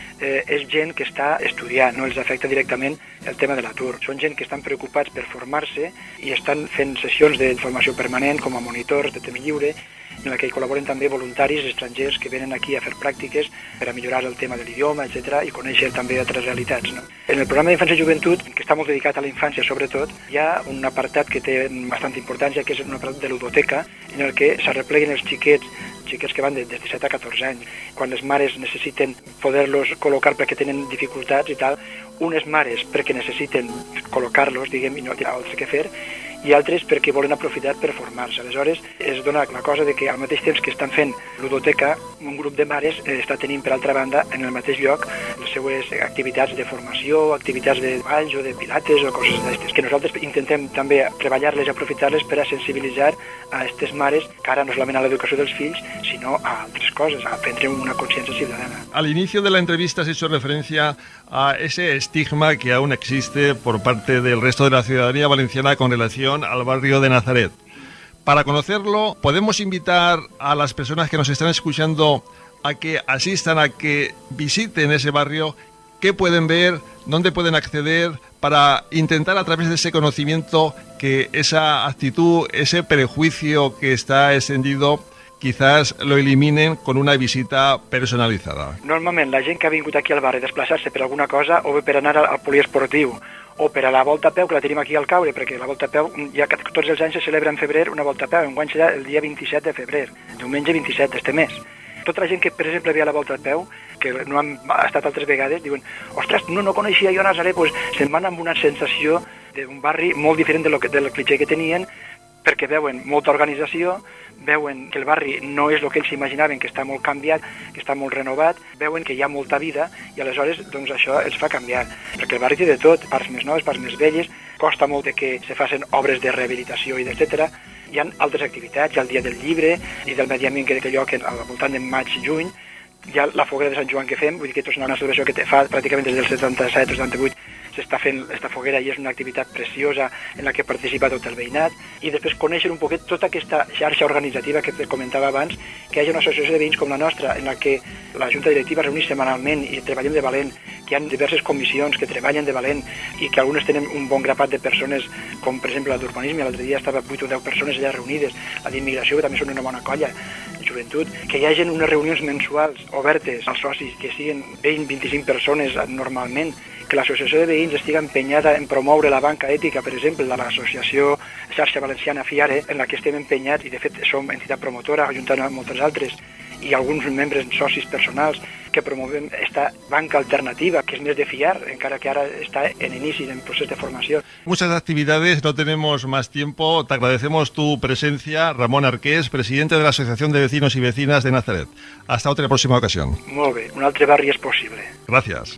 és gent que està estudiant, no els afecta directament el tema de l'atur. Són gent que estan preocupats per formar-se i estan fent sessions de formació permanent com a monitors de temps lliure, en la que hi col·laboren també voluntaris estrangers que venen aquí a fer pràctiques per a millorar el tema de l'idioma, etc., i conèixer també altres realitats. No? En el programa d'Infància i Joventut, que està molt dedicat a la infància sobretot, hi ha un apartat que té bastanta importància, que és un apartat de ludoteca, en el que s'arrepleguen els xiquets que van de 17 a 14 anys. Quan les mares necessiten poder-los col·locar perquè tenen dificultats i tal, unes mares perquè necessiten col·locar-los, diguem, i no hi ha altres que fer, i altres perquè volen aprofitar per formar-se. Aleshores, es dona la cosa de que al mateix temps que estan fent ludoteca, un grup de mares està tenint, per altra banda, en el mateix lloc, les seues activitats de formació, activitats de balls o de pilates o coses d'aquestes, que nosaltres intentem també treballar-les i aprofitar-les per a sensibilitzar a aquestes mares, que ara no solament a l'educació dels fills, sino a altres coses, a prendre una consciència ciutadana. Al inicio de la entrevista has hecho referencia a ese estigma que aún existe por parte del resto de la ciudadanía valenciana con relación al barrio de Nazaret. Para conocerlo, podemos invitar a las personas que nos están escuchando a que asistan, a que visiten ese barrio, qué pueden ver, dónde pueden acceder, para intentar a través de ese conocimiento que esa actitud, ese prejuicio que está extendido, quizás lo eliminen con una visita personalizada. Normalment la gent que ha vingut aquí al barri a desplaçar-se per alguna cosa, o bé per anar al poliesportiu, o per a la volta a peu, que la tenim aquí al Caure, perquè la volta a peu, ja que tots els anys se celebra en febrer una volta a peu, enguany serà el dia 27 de febrer, diumenge 27 d'este mes. Tota la gent que, per exemple, ve a la volta a peu, que no han estat altres vegades, diuen, ostres, no coneixia jo Nazaret, doncs se'n van amb una sensació d'un barri molt diferent del clitxer que tenien, perquè veuen molta organització, veuen que el barri no és el que ells s'imaginaven, que està molt canviat, que està molt renovat, veuen que hi ha molta vida i aleshores doncs, això els fa canviar. Perquè el barri té de tot, parts més noves, parts més velles, costa molt que se facin obres de rehabilitació i etc. Hi ha altres activitats, hi ha el Dia del Llibre i del Medi Ambient que té lloc al voltant de maig-juny, hi ha la foguera de Sant Joan que fem, vull dir que és una celebració que fa pràcticament des del 77 o 78, s'està fent esta foguera i és una activitat preciosa en la que participa tot el veïnat, i després conèixer un poquet tota aquesta xarxa organitzativa que comentava abans, que hi ha una associació de veïns com la nostra, en la que la Junta Directiva es reuneix setmanalment i treballem de valent, que hi ha diverses comissions que treballen de valent i que algunes tenen un bon grapat de persones, com per exemple la d'urbanisme, l'altre dia estava 8 o 10 persones allà reunides, la d'immigració, que també són una bona colla, joventut, que hi hagin unes reunions mensuals obertes als socis, que siguin 20-25 persones normalment, que l'associació de veïns estigui empenyada en promoure la banca ètica, per exemple, de l'associació Xarxa Valenciana FIARE, en la que estem empenyats, i de fet som entitat promotora, ajuntant amb moltes altres, i alguns membres socis personals que promovem esta banca alternativa, que es més de fiar, encara que ara está en inici, en procés de formación. Muchas actividades, no tenemos más tiempo. Te agradecemos tu presencia, Ramón Arqués, presidente de la Asociación de Vecinos y Vecinas de Nazaret. Hasta otra próxima ocasión. Molt bé, un altre barri és possible. Gracias.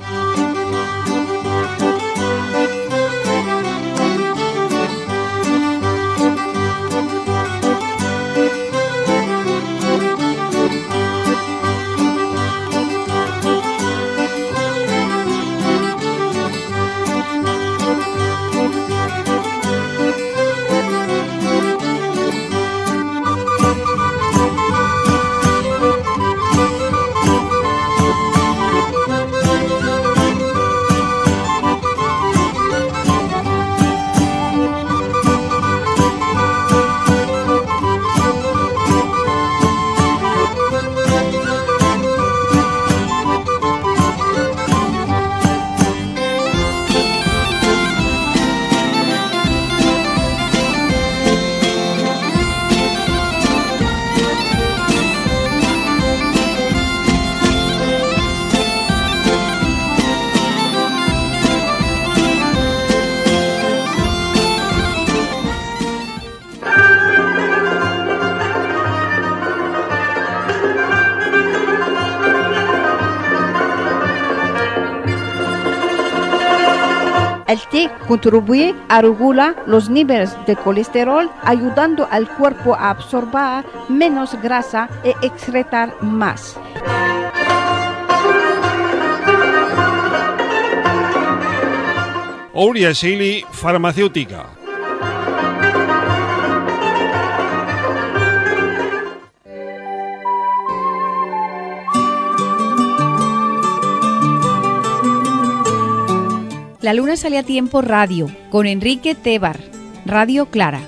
El té contribuye a regular los niveles de colesterol, ayudando al cuerpo a absorber menos grasa y excretar más. Aurea Shiley, farmacéutica. La luna sale a tiempo radio, con Enrique Tebar, Radio Clara.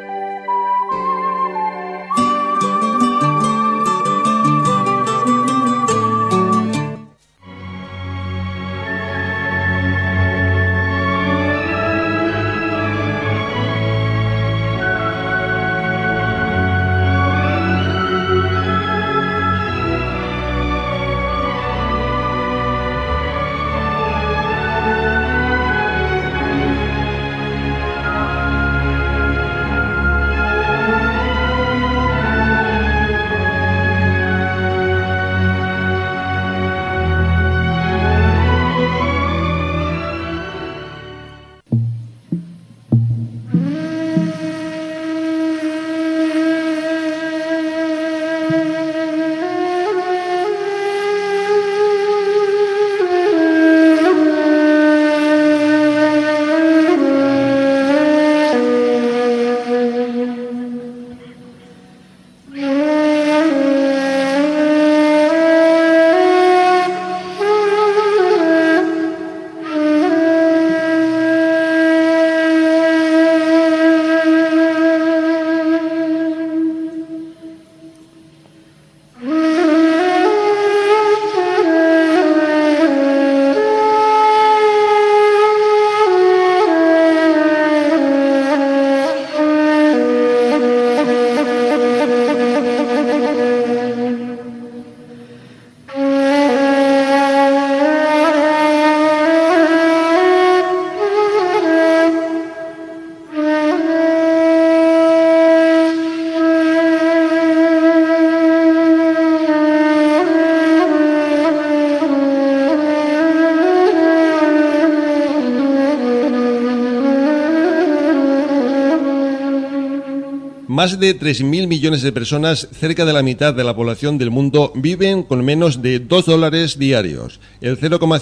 Más de 3.000 millones de personas, cerca de la mitad de la población del mundo, viven con menos de $2 diarios. El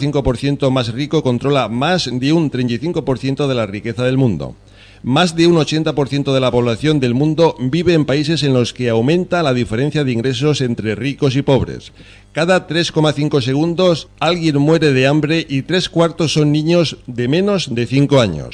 0,5% más rico controla más de un 35% de la riqueza del mundo. Más de un 80% de la población del mundo vive en países en los que aumenta la diferencia de ingresos entre ricos y pobres. Cada 3,5 segundos alguien muere de hambre y 3/4 son niños de menos de 5 años.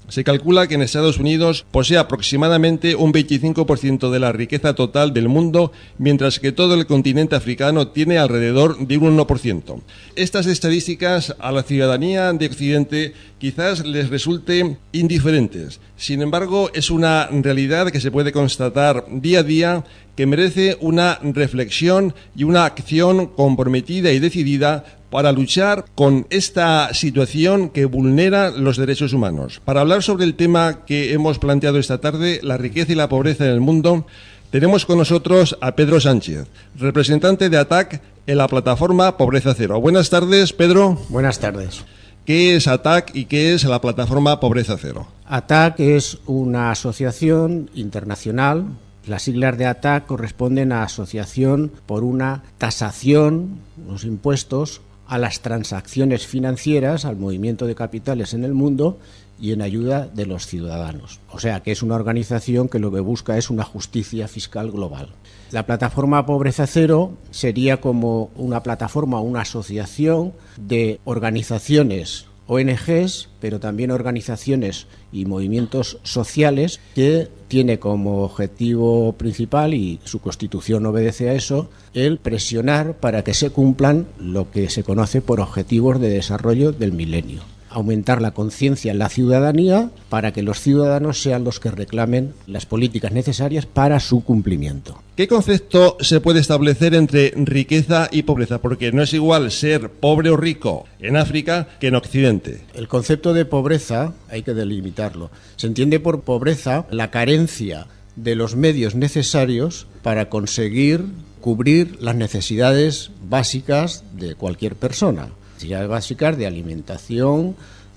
Se calcula que en Estados Unidos posee aproximadamente un 25% de la riqueza total del mundo, mientras que todo el continente africano tiene alrededor de un 1%. Estas estadísticas a la ciudadanía de Occidente quizás les resulten indiferentes. Sin embargo, es una realidad que se puede constatar día a día, que merece una reflexión y una acción comprometida y decidida para luchar con esta situación que vulnera los derechos humanos. Para hablar sobre el tema que hemos planteado esta tarde, la riqueza y la pobreza en el mundo, tenemos con nosotros a Pedro Sánchez, representante de ATAC en la plataforma Pobreza Cero. Buenas tardes, Pedro. Buenas tardes. ¿Qué es ATAC y qué es la plataforma Pobreza Cero? ATAC es una asociación internacional. Las siglas de ATAC corresponden a Asociación por una tasación, los impuestos, a las transacciones financieras, al movimiento de capitales en el mundo y en ayuda de los ciudadanos. O sea, que es una organización que lo que busca es una justicia fiscal global. La plataforma Pobreza Cero sería como una plataforma, una asociación de organizaciones, ONGs, pero también organizaciones y movimientos sociales que tiene como objetivo principal, y su constitución obedece a eso, el presionar para que se cumplan lo que se conoce por objetivos de desarrollo del milenio. Aumentar la conciencia en la ciudadanía para que los ciudadanos sean los que reclamen las políticas necesarias para su cumplimiento. ¿Qué concepto se puede establecer entre riqueza y pobreza? Porque no es igual ser pobre o rico en África que en Occidente. El concepto de pobreza hay que delimitarlo. Se entiende por pobreza la carencia de los medios necesarios para conseguir cubrir las necesidades básicas de cualquier persona. Necesidades básicas de alimentación,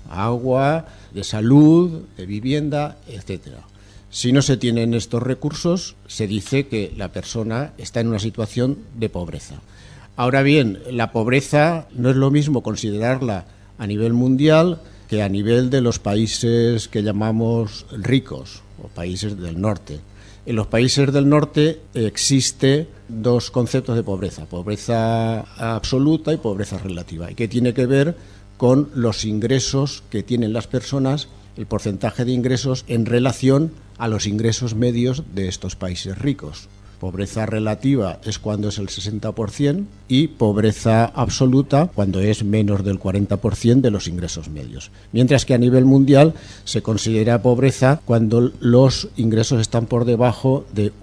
agua, de salud, de vivienda, etcétera. Si no se tienen estos recursos, se dice que la persona está en una situación de pobreza. Ahora bien, la pobreza no es lo mismo considerarla a nivel mundial que a nivel de los países que llamamos ricos o países del norte. En los países del norte existe dos conceptos de pobreza, pobreza absoluta y pobreza relativa, y que tiene que ver con los ingresos que tienen las personas, el porcentaje de ingresos en relación a los ingresos medios de estos países ricos. Pobreza relativa es cuando es el 60% y pobreza absoluta cuando es menos del 40% de los ingresos medios. Mientras que a nivel mundial se considera pobreza cuando los ingresos están por debajo de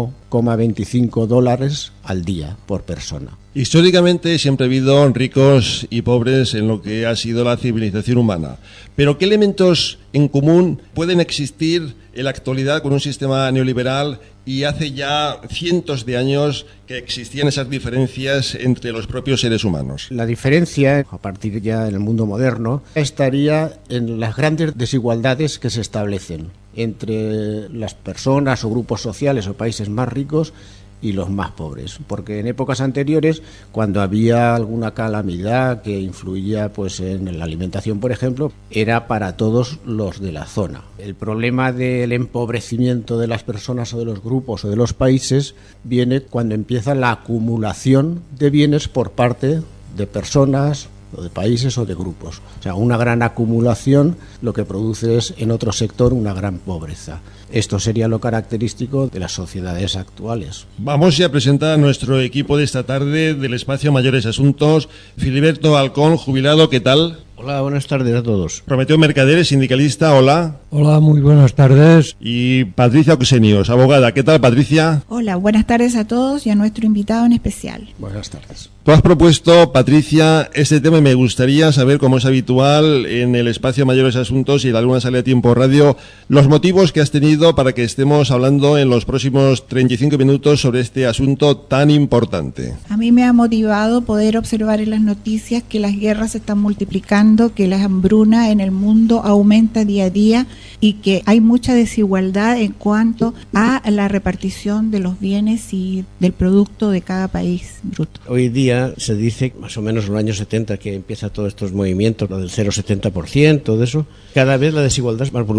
$1,25 al día por persona. Históricamente siempre ha habido ricos y pobres en lo que ha sido la civilización humana. Pero ¿qué elementos en común pueden existir en la actualidad con un sistema neoliberal y hace ya cientos de años que existían esas diferencias entre los propios seres humanos? La diferencia, a partir ya del mundo moderno, estaría en las grandes desigualdades que se establecen entre las personas o grupos sociales o países más ricos y los más pobres, porque en épocas anteriores, cuando había alguna calamidad que influía pues en la alimentación, por ejemplo, era para todos los de la zona. El problema del empobrecimiento de las personas o de los grupos o de los países viene cuando empieza la acumulación de bienes por parte de personas o de países o de grupos. O sea, una gran acumulación lo que produce es en otro sector una gran pobreza. Esto sería lo característico de las sociedades actuales. Vamos ya a presentar a nuestro equipo de esta tarde del Espacio Mayores Asuntos. Filiberto Alcón, jubilado, ¿qué tal? Hola, buenas tardes a todos. Prometeo Mercaderes, sindicalista, hola. Hola, muy buenas tardes. Y Patricia Oxenios, abogada, ¿qué tal, Patricia? Hola, buenas tardes a todos y a nuestro invitado en especial. Buenas tardes. Tú has propuesto, Patricia, este tema y me gustaría saber, como es habitual en el Espacio Mayores Asuntos y en alguna salida de Tiempo Radio, los motivos que has tenido para que estemos hablando en los próximos 35 minutos sobre este asunto tan importante. A mí me ha motivado poder observar en las noticias que las guerras se están multiplicando, que la hambruna en el mundo aumenta día a día y que hay mucha desigualdad en cuanto a la repartición de los bienes y del producto de cada país bruto. Hoy día se dice, más o menos en los años 70, que empieza todos estos movimientos, lo del 0,70%, de eso, cada vez la desigualdad es más brutal.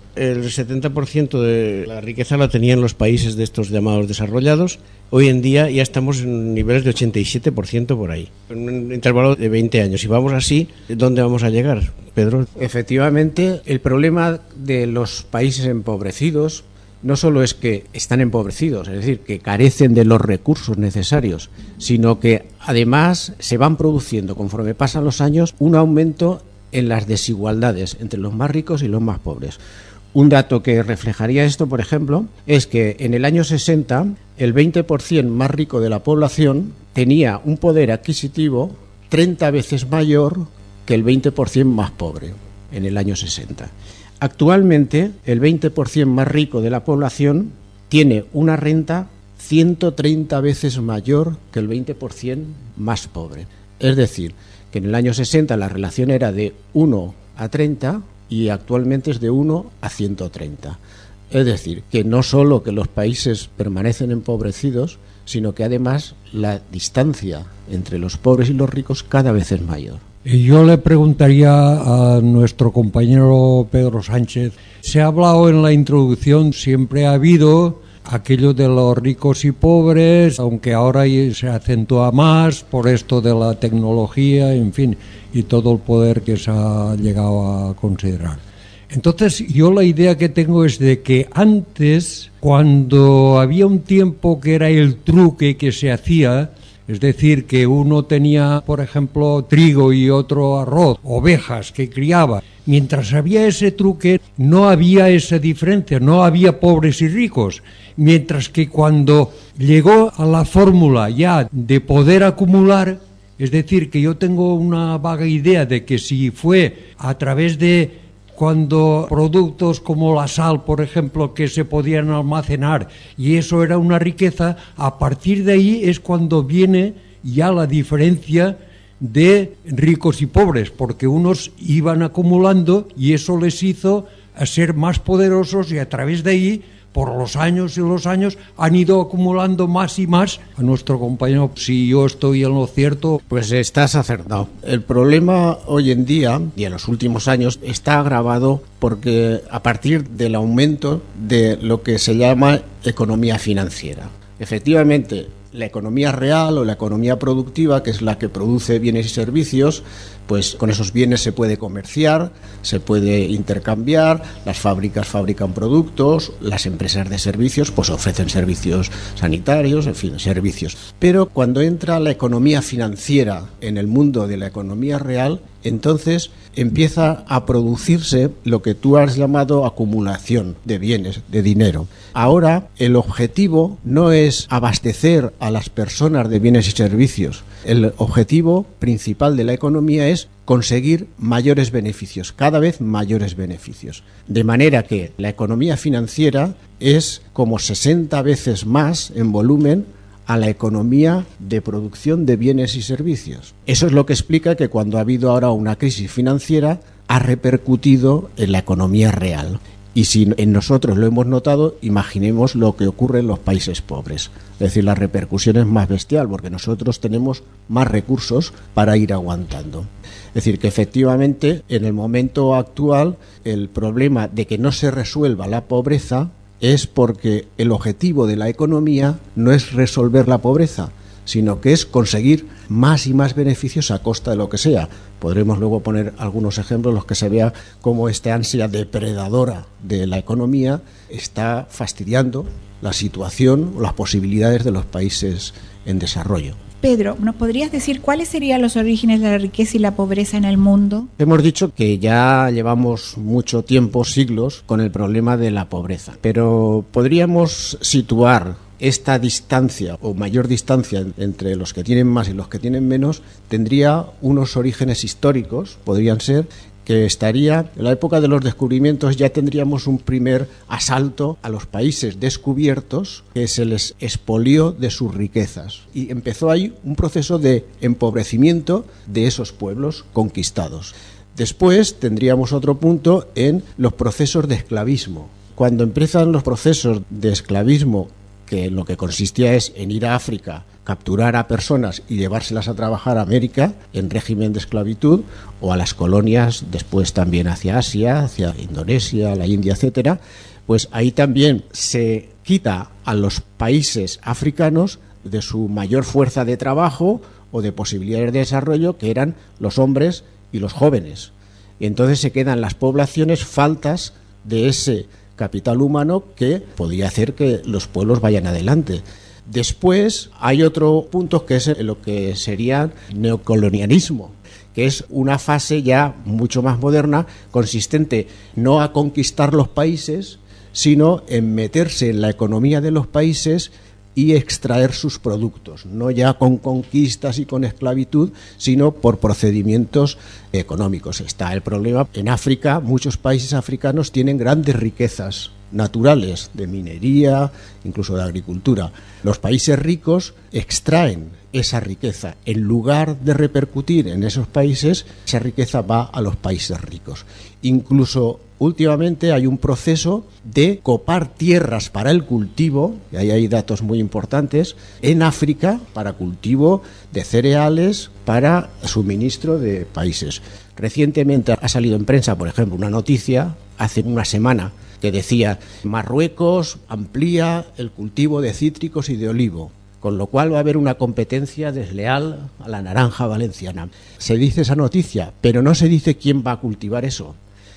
el 70% de la riqueza la tenían los países de estos llamados desarrollados. Hoy en día ya estamos en niveles de 87% por ahí, en un intervalo de 20 años. Si vamos así, ¿dónde vamos a llegar, Pedro? Efectivamente, el problema de los países empobrecidos no solo es que están empobrecidos, es decir, que carecen de los recursos necesarios, sino que además se van produciendo, conforme pasan los años, un aumento en las desigualdades entre los más ricos y los más pobres. Un dato que reflejaría esto, por ejemplo, es que en el año 60 el 20% más rico de la población tenía un poder adquisitivo 30 veces mayor que el 20% más pobre en el año 60. Actualmente, el 20% más rico de la población tiene una renta 130 veces mayor que el 20% más pobre. Es decir, que en el año 60 la relación era de 1 a 30 y actualmente es de 1 a 130. Es decir, que no solo que los países permanecen empobrecidos, sino que además la distancia entre los pobres y los ricos cada vez es mayor. Yo le preguntaría a nuestro compañero Pedro Sánchez, se ha hablado en la introducción, siempre ha habido aquello de los ricos y pobres, aunque ahora se acentúa más por esto de la tecnología, en fin, y todo el poder que se ha llegado a considerar. Entonces, yo la idea que tengo es de que antes, cuando había un tiempo que era el truque que se hacía, es decir, que uno tenía, por ejemplo, trigo y otro arroz, ovejas que criaba. Mientras había ese truque, no había esa diferencia, no había pobres y ricos. Mientras que cuando llegó a la fórmula ya de poder acumular, es decir, que yo tengo una vaga idea de que si fue a través de cuando productos como la sal, por ejemplo, que se podían almacenar, y eso era una riqueza, a partir de ahí es cuando viene ya la diferencia de ricos y pobres, porque unos iban acumulando y eso les hizo a ser más poderosos y a través de ahí, por los años y los años, han ido acumulando más y más. A nuestro compañero, si yo estoy en lo cierto... Pues estás acertado. El problema hoy en día, y en los últimos años, está agravado porque a partir del aumento de lo que se llama economía financiera. Efectivamente, la economía real o la economía productiva, que es la que produce bienes y servicios, pues con esos bienes se puede comerciar, se puede intercambiar, las fábricas fabrican productos, las empresas de servicios pues ofrecen servicios sanitarios, en fin, servicios. Pero cuando entra la economía financiera en el mundo de la economía real, entonces empieza a producirse lo que tú has llamado acumulación de bienes, de dinero. Ahora el objetivo no es abastecer a las personas de bienes y servicios. El objetivo principal de la economía es conseguir mayores beneficios, cada vez mayores beneficios. De manera que la economía financiera es como 60 veces más en volumen a la economía de producción de bienes y servicios. Eso es lo que explica que cuando ha habido ahora una crisis financiera ha repercutido en la economía real. Y si en nosotros lo hemos notado, imaginemos lo que ocurre en los países pobres. Es decir, la repercusión es más bestial porque nosotros tenemos más recursos para ir aguantando. Es decir, que efectivamente en el momento actual el problema de que no se resuelva la pobreza es porque el objetivo de la economía no es resolver la pobreza, sino que es conseguir más y más beneficios a costa de lo que sea. Podremos luego poner algunos ejemplos en los que se vea cómo esta ansia depredadora de la economía está fastidiando la situación o las posibilidades de los países en desarrollo. Pedro, ¿nos podrías decir cuáles serían los orígenes de la riqueza y la pobreza en el mundo? Hemos dicho que ya llevamos mucho tiempo, siglos, con el problema de la pobreza, pero podríamos situar esta distancia o mayor distancia entre los que tienen más y los que tienen menos, tendría unos orígenes históricos, podrían ser que estaría en la época de los descubrimientos. Ya tendríamos un primer asalto a los países descubiertos que se les expolió de sus riquezas y empezó ahí un proceso de empobrecimiento de esos pueblos conquistados. Después tendríamos otro punto en los procesos de esclavismo. Cuando empiezan los procesos de esclavismo, que lo que consistía es en ir a África, capturar a personas y llevárselas a trabajar a América en régimen de esclavitud, o a las colonias después también hacia Asia, hacia Indonesia, la India, etcétera, pues ahí también se quita a los países africanos de su mayor fuerza de trabajo o de posibilidades de desarrollo, que eran los hombres y los jóvenes. Y entonces se quedan las poblaciones faltas de ese capital humano que podría hacer que los pueblos vayan adelante. Después hay otro punto que es lo que sería neocolonialismo, que es una fase ya mucho más moderna, consistente no a conquistar los países, sino en meterse en la economía de los países y extraer sus productos, no ya con conquistas y con esclavitud, sino por procedimientos económicos. Está el problema en África, muchos países africanos tienen grandes riquezas naturales de minería, incluso de agricultura. Los países ricos extraen esa riqueza. En lugar de repercutir en esos países, esa riqueza va a los países ricos. Incluso últimamente hay un proceso de copar tierras para el cultivo, y ahí hay datos muy importantes, en África para cultivo de cereales, para suministro de países. Recientemente ha salido en prensa, por ejemplo, una noticia, hace una semana, que decía: Marruecos amplía el cultivo de cítricos y de olivo, con lo cual va a haber una competencia desleal a la naranja valenciana. Se dice esa noticia, pero no se dice quién va a cultivar eso.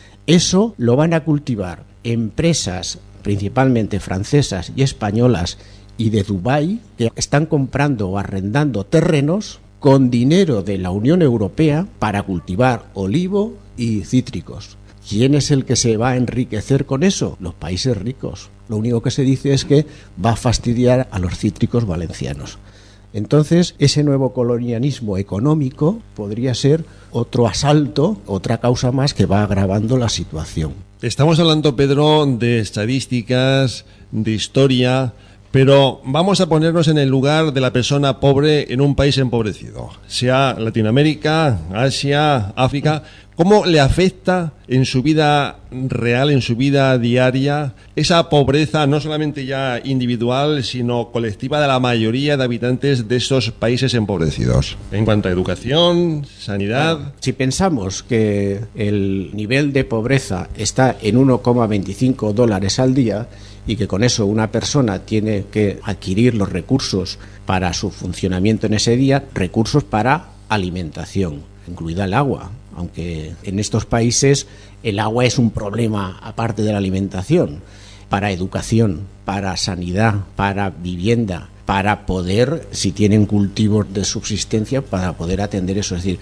Eso lo van a cultivar empresas principalmente francesas y españolas y de Dubái, que están comprando o arrendando terrenos con dinero de la Unión Europea para cultivar olivo y cítricos. ¿Quién es el que se va a enriquecer con eso? Los países ricos. Lo único que se dice es que va a fastidiar a los cítricos valencianos. Entonces, ese nuevo colonialismo económico podría ser otro asalto, otra causa más que va agravando la situación. Estamos hablando, Pedro, de estadísticas, de historia, pero vamos a ponernos en el lugar de la persona pobre en un país empobrecido, sea Latinoamérica, Asia, África. ¿Cómo le afecta en su vida real, en su vida diaria, esa pobreza no solamente ya individual, sino colectiva de la mayoría de habitantes de esos países empobrecidos? En cuanto a educación, sanidad... Si pensamos que el nivel de pobreza está en $1,25 al día y que con eso una persona tiene que adquirir los recursos para su funcionamiento en ese día, recursos para alimentación, incluida el agua. Aunque en estos países el agua es un problema aparte de la alimentación, para educación, para sanidad, para vivienda, para poder, si tienen cultivos de subsistencia, para poder atender eso. Es decir,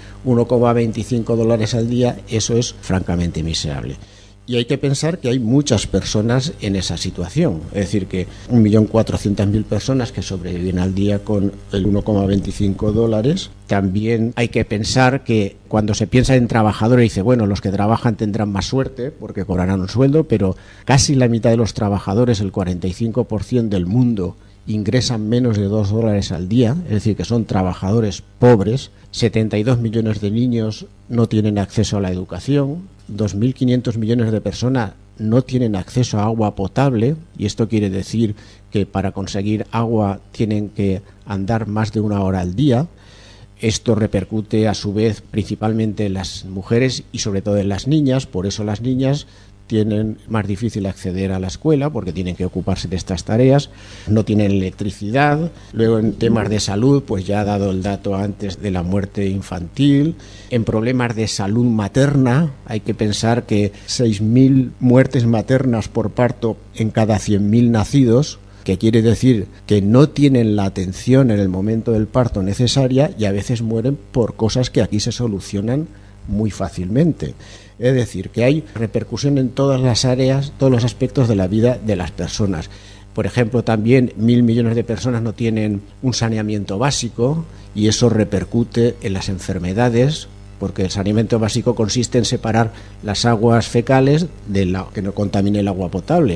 $1,25 al día, eso es francamente miserable. Y hay que pensar que hay muchas personas en esa situación, es decir, que 1.400.000 personas que sobreviven al día con el $1,25. También hay que pensar que cuando se piensa en trabajadores, dice, bueno, los que trabajan tendrán más suerte porque cobrarán un sueldo, pero casi la mitad de los trabajadores, el 45% del mundo, ingresan menos de $2 al día, es decir, que son trabajadores pobres. 72 millones de niños no tienen acceso a la educación, 2.500 millones de personas no tienen acceso a agua potable, y esto quiere decir que para conseguir agua tienen que andar más de 1 hora al día. Esto repercute a su vez principalmente en las mujeres y sobre todo en las niñas, por eso las niñas tienen más difícil acceder a la escuela porque tienen que ocuparse de estas tareas, no tienen electricidad. Luego en temas de salud, pues ya ha dado el dato antes de la muerte infantil. En problemas de salud materna hay que pensar que 6.000 muertes maternas por parto en cada 100.000 nacidos, que quiere decir que no tienen la atención en el momento del parto necesaria y a veces mueren por cosas que aquí se solucionan muy fácilmente. Es decir, que hay repercusión en todas las áreas, todos los aspectos de la vida de las personas. Por ejemplo, también 1.000 millones de personas no tienen un saneamiento básico y eso repercute en las enfermedades, porque el saneamiento básico consiste en separar las aguas fecales de la que no contamine el agua potable.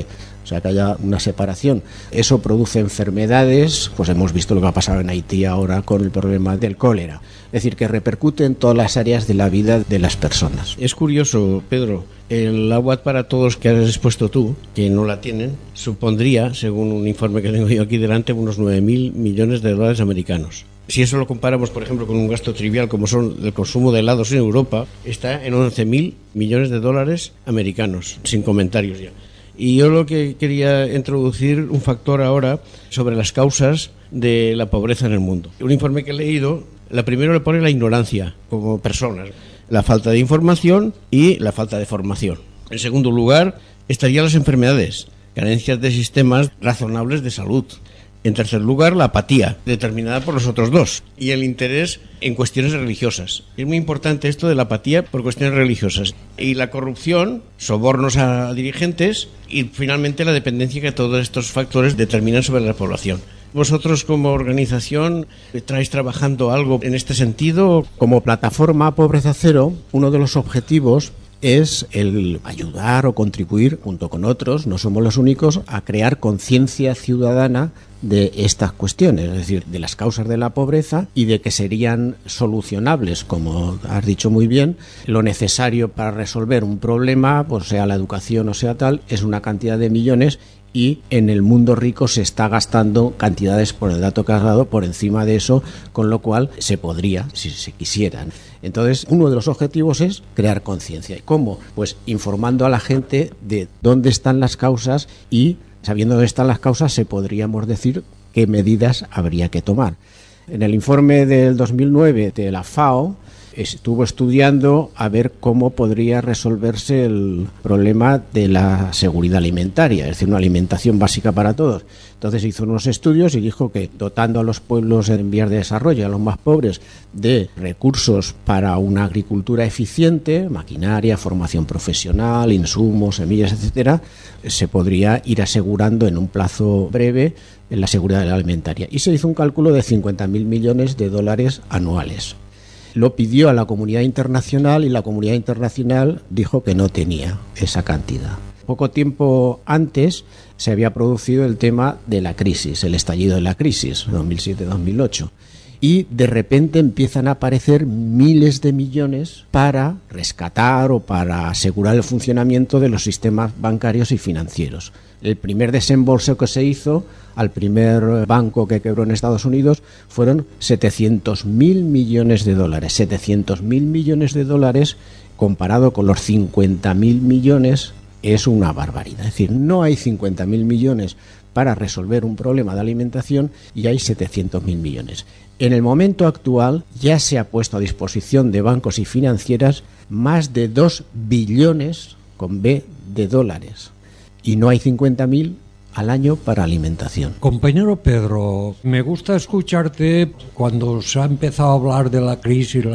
o sea, que haya una separación. Eso produce enfermedades, pues hemos visto lo que ha pasado en Haití ahora con el problema del cólera. Es decir, que repercute en todas las áreas de la vida de las personas. Es curioso, Pedro, el agua para todos que has expuesto tú, que no la tienen, supondría, según un informe que tengo yo aquí delante, unos 9.000 millones de dólares americanos. Si eso lo comparamos, por ejemplo, con un gasto trivial como son el consumo de helados en Europa, está en 11.000 millones de dólares americanos, sin comentarios ya. Y yo lo que quería introducir un factor ahora sobre las causas de la pobreza en el mundo. Un informe que he leído, la primera le pone la ignorancia como personas, la falta de información y la falta de formación. En segundo lugar, estarían las enfermedades, carencias de sistemas razonables de salud. En tercer lugar, la apatía, determinada por los otros dos, y el interés en cuestiones religiosas. Es muy importante esto de la apatía por cuestiones religiosas. Y la corrupción, sobornos a dirigentes, y finalmente la dependencia que todos estos factores determinan sobre la población. ¿Vosotros como organización estáis trabajando algo en este sentido? Como plataforma Pobreza Cero, uno de los objetivos es el ayudar o contribuir, junto con otros, no somos los únicos, a crear conciencia ciudadana de estas cuestiones, es decir, de las causas de la pobreza y de que serían solucionables, como has dicho muy bien. Lo necesario para resolver un problema, pues sea la educación o sea tal, es una cantidad de millones, y en el mundo rico se está gastando cantidades, por el dato que has dado, por encima de eso, con lo cual se podría, si se quisieran. Entonces, uno de los objetivos es crear conciencia. ¿Y cómo? Pues informando a la gente de dónde están las causas, y sabiendo dónde están las causas se podríamos decir qué medidas habría que tomar. En el informe del 2009 de la FAO estuvo estudiando a ver cómo podría resolverse el problema de la seguridad alimentaria, es decir, una alimentación básica para todos. Entonces hizo unos estudios y dijo que dotando a los pueblos en vías de desarrollo, a los más pobres, de recursos para una agricultura eficiente, maquinaria, formación profesional, insumos, semillas, etcétera, se podría ir asegurando en un plazo breve la seguridad alimentaria. Y se hizo un cálculo de 50.000 millones de dólares anuales. Lo pidió a la comunidad internacional y la comunidad internacional dijo que no tenía esa cantidad. Poco tiempo antes se había producido el tema de la crisis, el estallido de la crisis, 2007-2008. Y de repente empiezan a aparecer miles de millones para rescatar o para asegurar el funcionamiento de los sistemas bancarios y financieros. El primer desembolso que se hizo al primer banco que quebró en Estados Unidos fueron 700.000 millones de dólares. 700.000 millones de dólares comparado con los 50.000 millones es una barbaridad. Es decir, no hay 50.000 millones para resolver un problema de alimentación y hay 700.000 millones. En el momento actual ya se ha puesto a disposición de bancos y financieras más de 2 billones con B de dólares y no hay 50.000 al año para alimentación. Compañero Pedro, me gusta escucharte cuando se ha empezado a hablar de la crisis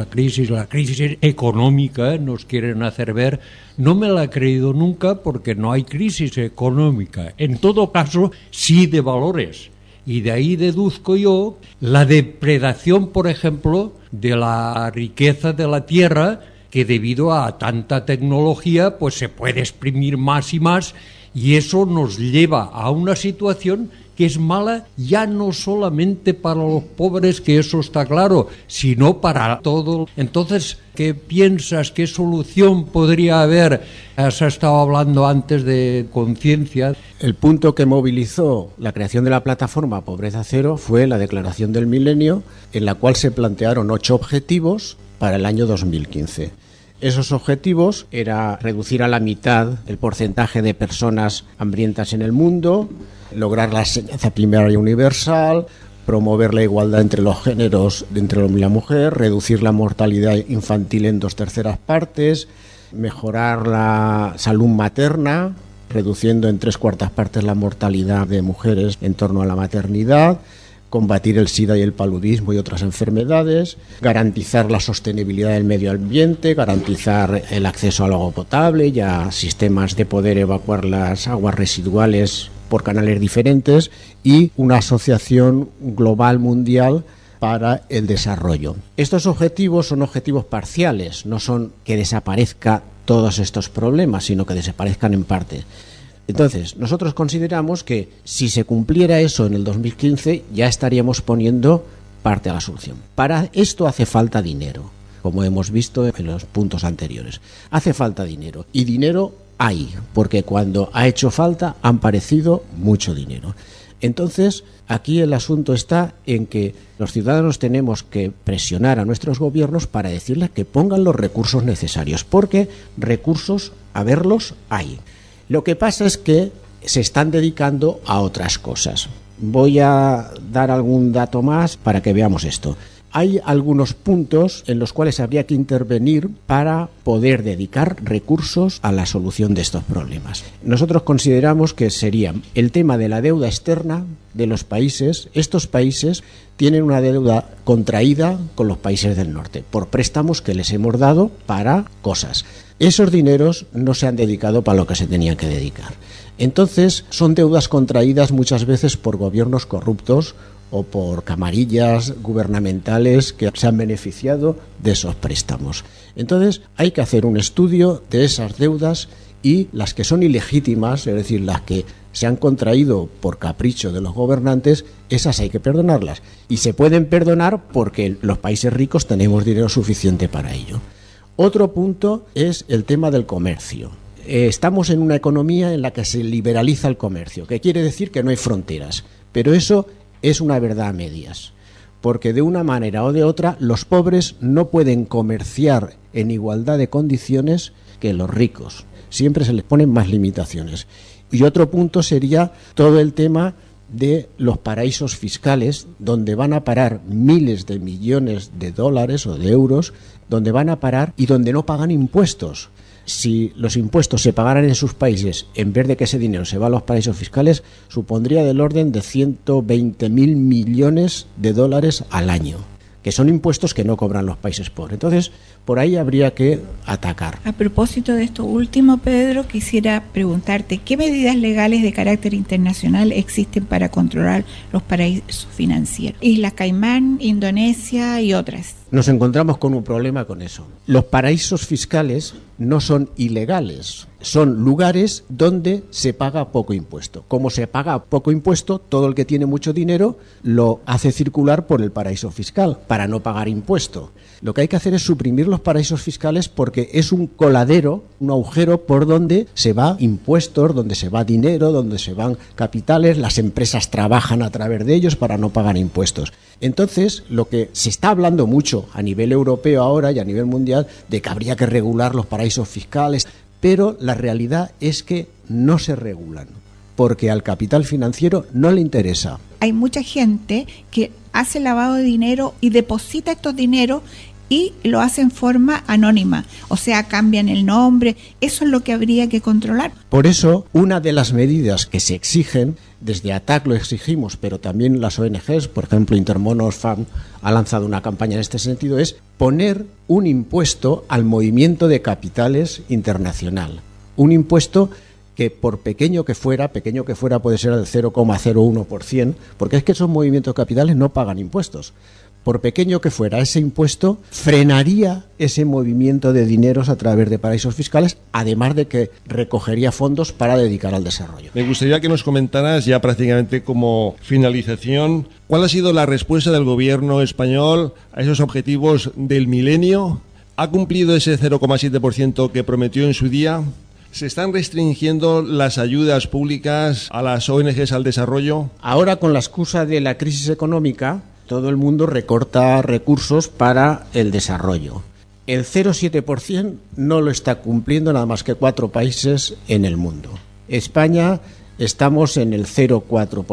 económica, nos quieren hacer ver. No me la he creído nunca porque no hay crisis económica. En todo caso, sí de valores. Y de ahí deduzco yo la depredación, por ejemplo, de la riqueza de la tierra, que debido a tanta tecnología pues se puede exprimir más y más, y eso nos lleva a una situación que es mala ya no solamente para los pobres, que eso está claro, sino para todo. Entonces, ¿qué piensas? ¿Qué solución podría haber? Has estado hablando antes de conciencia. El punto que movilizó la creación de la plataforma Pobreza Cero fue la Declaración del Milenio, en la cual se plantearon 8 objetivos para el año 2015. Esos objetivos era reducir a la mitad el porcentaje de personas hambrientas en el mundo, lograr la enseñanza primaria universal, promover la igualdad entre los géneros, entre el hombre y la mujer, reducir la mortalidad infantil en 2/3 partes, mejorar la salud materna, reduciendo en 3/4 partes la mortalidad de mujeres en torno a la maternidad, combatir el SIDA y el paludismo y otras enfermedades, garantizar la sostenibilidad del medio ambiente, garantizar el acceso al agua potable y a sistemas de poder evacuar las aguas residuales por canales diferentes, y una asociación global mundial para el desarrollo. Estos objetivos son objetivos parciales, no son que desaparezca todos estos problemas, sino que desaparezcan en parte. Entonces, nosotros consideramos que si se cumpliera eso en el 2015, ya estaríamos poniendo parte a la solución. Para esto hace falta dinero, como hemos visto en los puntos anteriores. Hace falta dinero, y dinero hay, porque cuando ha hecho falta han parecido mucho dinero. Entonces, aquí el asunto está en que los ciudadanos tenemos que presionar a nuestros gobiernos para decirles que pongan los recursos necesarios, porque recursos, a verlos, hay. Lo que pasa es que se están dedicando a otras cosas. Voy a dar algún dato más para que veamos esto. Hay algunos puntos en los cuales habría que intervenir para poder dedicar recursos a la solución de estos problemas. Nosotros consideramos que sería el tema de la deuda externa de los países. Estos países tienen una deuda contraída con los países del norte por préstamos que les hemos dado para cosas. Esos dineros no se han dedicado para lo que se tenían que dedicar. Entonces, son deudas contraídas muchas veces por gobiernos corruptos o por camarillas gubernamentales que se han beneficiado de esos préstamos. Entonces, hay que hacer un estudio de esas deudas y las que son ilegítimas, es decir, las que se han contraído por capricho de los gobernantes, esas hay que perdonarlas. Y se pueden perdonar porque los países ricos tenemos dinero suficiente para ello. Otro punto es el tema del comercio. Estamos en una economía en la que se liberaliza el comercio, que quiere decir que no hay fronteras, pero eso es una verdad a medias, porque de una manera o de otra los pobres no pueden comerciar en igualdad de condiciones que los ricos. Siempre se les ponen más limitaciones. Y otro punto sería todo el tema de los paraísos fiscales, donde van a parar miles de millones de dólares o de euros, donde van a parar y donde no pagan impuestos. Si los impuestos se pagaran en sus países, en vez de que ese dinero se va a los paraísos fiscales, supondría del orden de 120.000 millones de dólares al año, que son impuestos que no cobran los países pobres. Entonces, por ahí habría que atacar. A propósito de esto último, Pedro, quisiera preguntarte, ¿qué medidas legales de carácter internacional existen para controlar los paraísos financieros? Islas Caimán, Indonesia y otras. Nos encontramos con un problema con eso. Los paraísos fiscales no son ilegales, son lugares donde se paga poco impuesto. Como se paga poco impuesto, todo el que tiene mucho dinero lo hace circular por el paraíso fiscal para no pagar impuesto. Lo que hay que hacer es suprimir los paraísos fiscales porque es un coladero, un agujero por donde se va impuestos, donde se va dinero, donde se van capitales, las empresas trabajan a través de ellos para no pagar impuestos. Entonces, lo que se está hablando mucho a nivel europeo ahora y a nivel mundial de que habría que regular los paraísos fiscales, pero la realidad es que no se regulan, porque al capital financiero no le interesa. Hay mucha gente que hace lavado de dinero y deposita estos dineros y lo hace en forma anónima, o sea, cambian el nombre. Eso es lo que habría que controlar. Por eso, una de las medidas que se exigen, desde ATAC lo exigimos, pero también las ONGs, por ejemplo, Intermon Oxfam ha lanzado una campaña en este sentido, es poner un impuesto al movimiento de capitales internacional. Un impuesto que por pequeño que fuera puede ser del 0,01%, porque es que esos movimientos de capitales no pagan impuestos. Por pequeño que fuera, ese impuesto frenaría ese movimiento de dineros a través de paraísos fiscales, además de que recogería fondos para dedicar al desarrollo. Me gustaría que nos comentaras, ya prácticamente como finalización, ¿cuál ha sido la respuesta del gobierno español a esos objetivos del milenio? ¿Ha cumplido ese 0,7% que prometió en su día? ¿Se están restringiendo las ayudas públicas a las ONGs al desarrollo? Ahora, con la excusa de la crisis económica, todo el mundo recorta recursos para el desarrollo. El 0,7% no lo está cumpliendo nada más que 4 países en el mundo. España estamos en el 0,4%,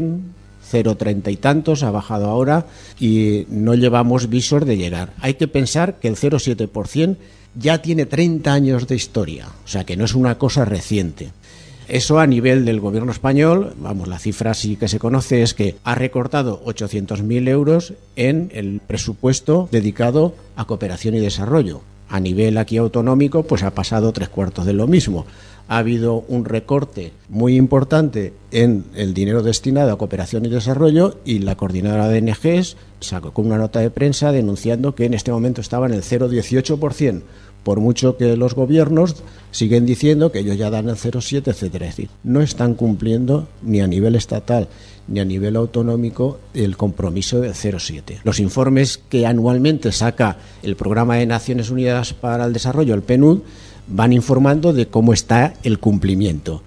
0,30 y tantos, ha bajado ahora y no llevamos visos de llegar. Hay que pensar que el 0,7% ya tiene 30 años de historia, o sea que no es una cosa reciente. Eso a nivel del gobierno español, vamos, la cifra sí que se conoce, es que ha recortado 800.000 euros en el presupuesto dedicado a cooperación y desarrollo. A nivel aquí autonómico, pues ha pasado 3/4 de lo mismo. Ha habido un recorte muy importante en el dinero destinado a cooperación y desarrollo y la coordinadora de ONGs sacó con una nota de prensa denunciando que en este momento estaba en el 0,18%. por mucho que los gobiernos siguen diciendo que ellos ya dan el 0,7, etcétera. Es decir, no están cumpliendo ni a nivel estatal ni a nivel autonómico el compromiso del 0,7. Los informes que anualmente saca el Programa de Naciones Unidas para el Desarrollo, el PNUD, van informando de cómo está el cumplimiento.